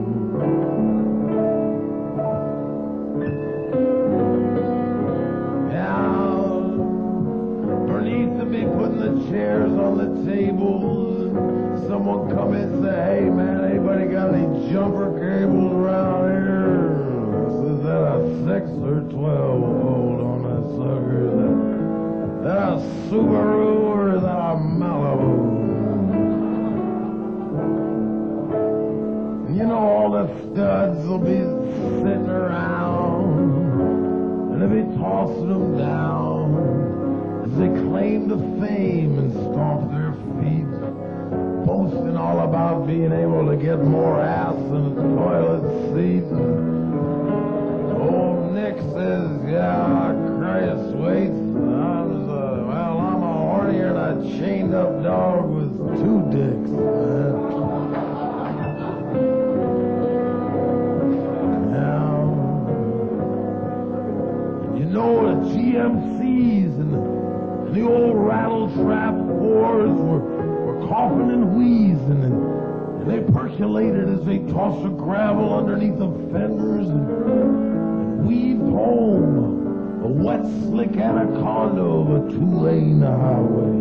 [SPEAKER 2] Be putting the chairs on the tables. Someone come in and say, hey man, anybody got any jumper cables around here? Is that a six or twelve volt on that sucker? Is that, that a Subaru or is that a Malibu? And you know all the studs will be sitting around and they'll be tossing them down. They claim the fame and stomp their feet, boasting all about being able to get more ass than a toilet seat. Old Nick says, yeah, Christ, wait, I'm a, well, I'm a hornier than a chained up dog with two dicks. Now, you know the G M Cs and the The old rattle-trap whores were, were coughing and wheezing, and, and they percolated as they tossed the gravel underneath the fenders and, and weaved home a wet, slick anaconda of a two-lane highway.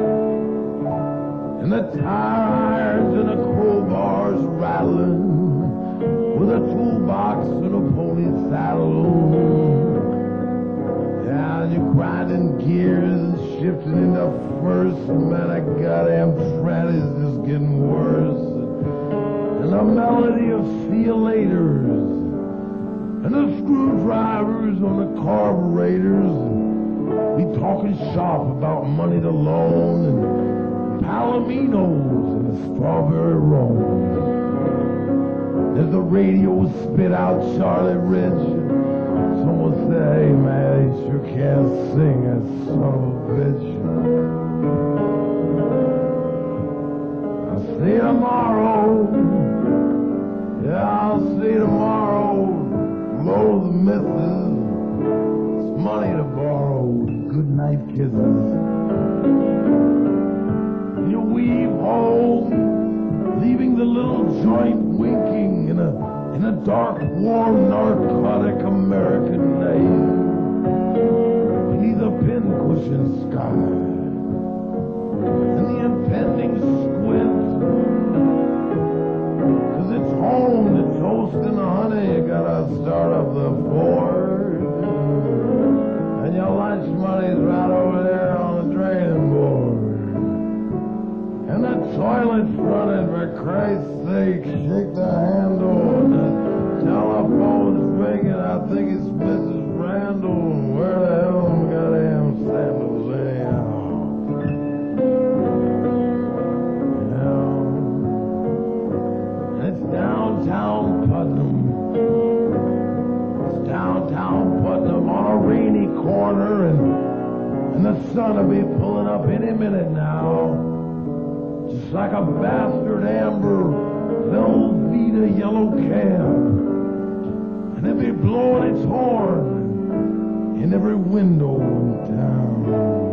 [SPEAKER 2] And the tire irons and the crowbars rattling with a toolbox and a pony saddle. Yeah, and you're grinding gears and shifting into first. Man, that goddamn trend is just getting worse. And the melody of see you laters. And the screwdrivers on the carburetors. We talking shop about money to loan. And palominos and the strawberry roll. As the radio spit out Charlie Rich. Someone said, hey man, he sure can't sing, that son of a bitch. I'll see you tomorrow. Yeah, I'll see you tomorrow. Blow the missus. It's money to borrow. Good night kisses. And you weave home, leaving the little joint winking in a in a dark, warm, narcotic American night, beneath a pincushion sky, and the impending squint, cause it's home to toast and honey, you gotta start up the Ford, and your lunch money's right over there on the draining board, and the toilet fronted, for Christ's sake, shake the handle. Telephone's ringing, I think it's Missus Randall. Where the hell am goddamn sandals anyhow? Yeah. It's downtown Putnam. It's downtown Putnam on a rainy corner, and, and the sun will be pulling up any minute now. Just like a bastard amber Velveeta yellow cab. And it be blowing its horn in every window in town.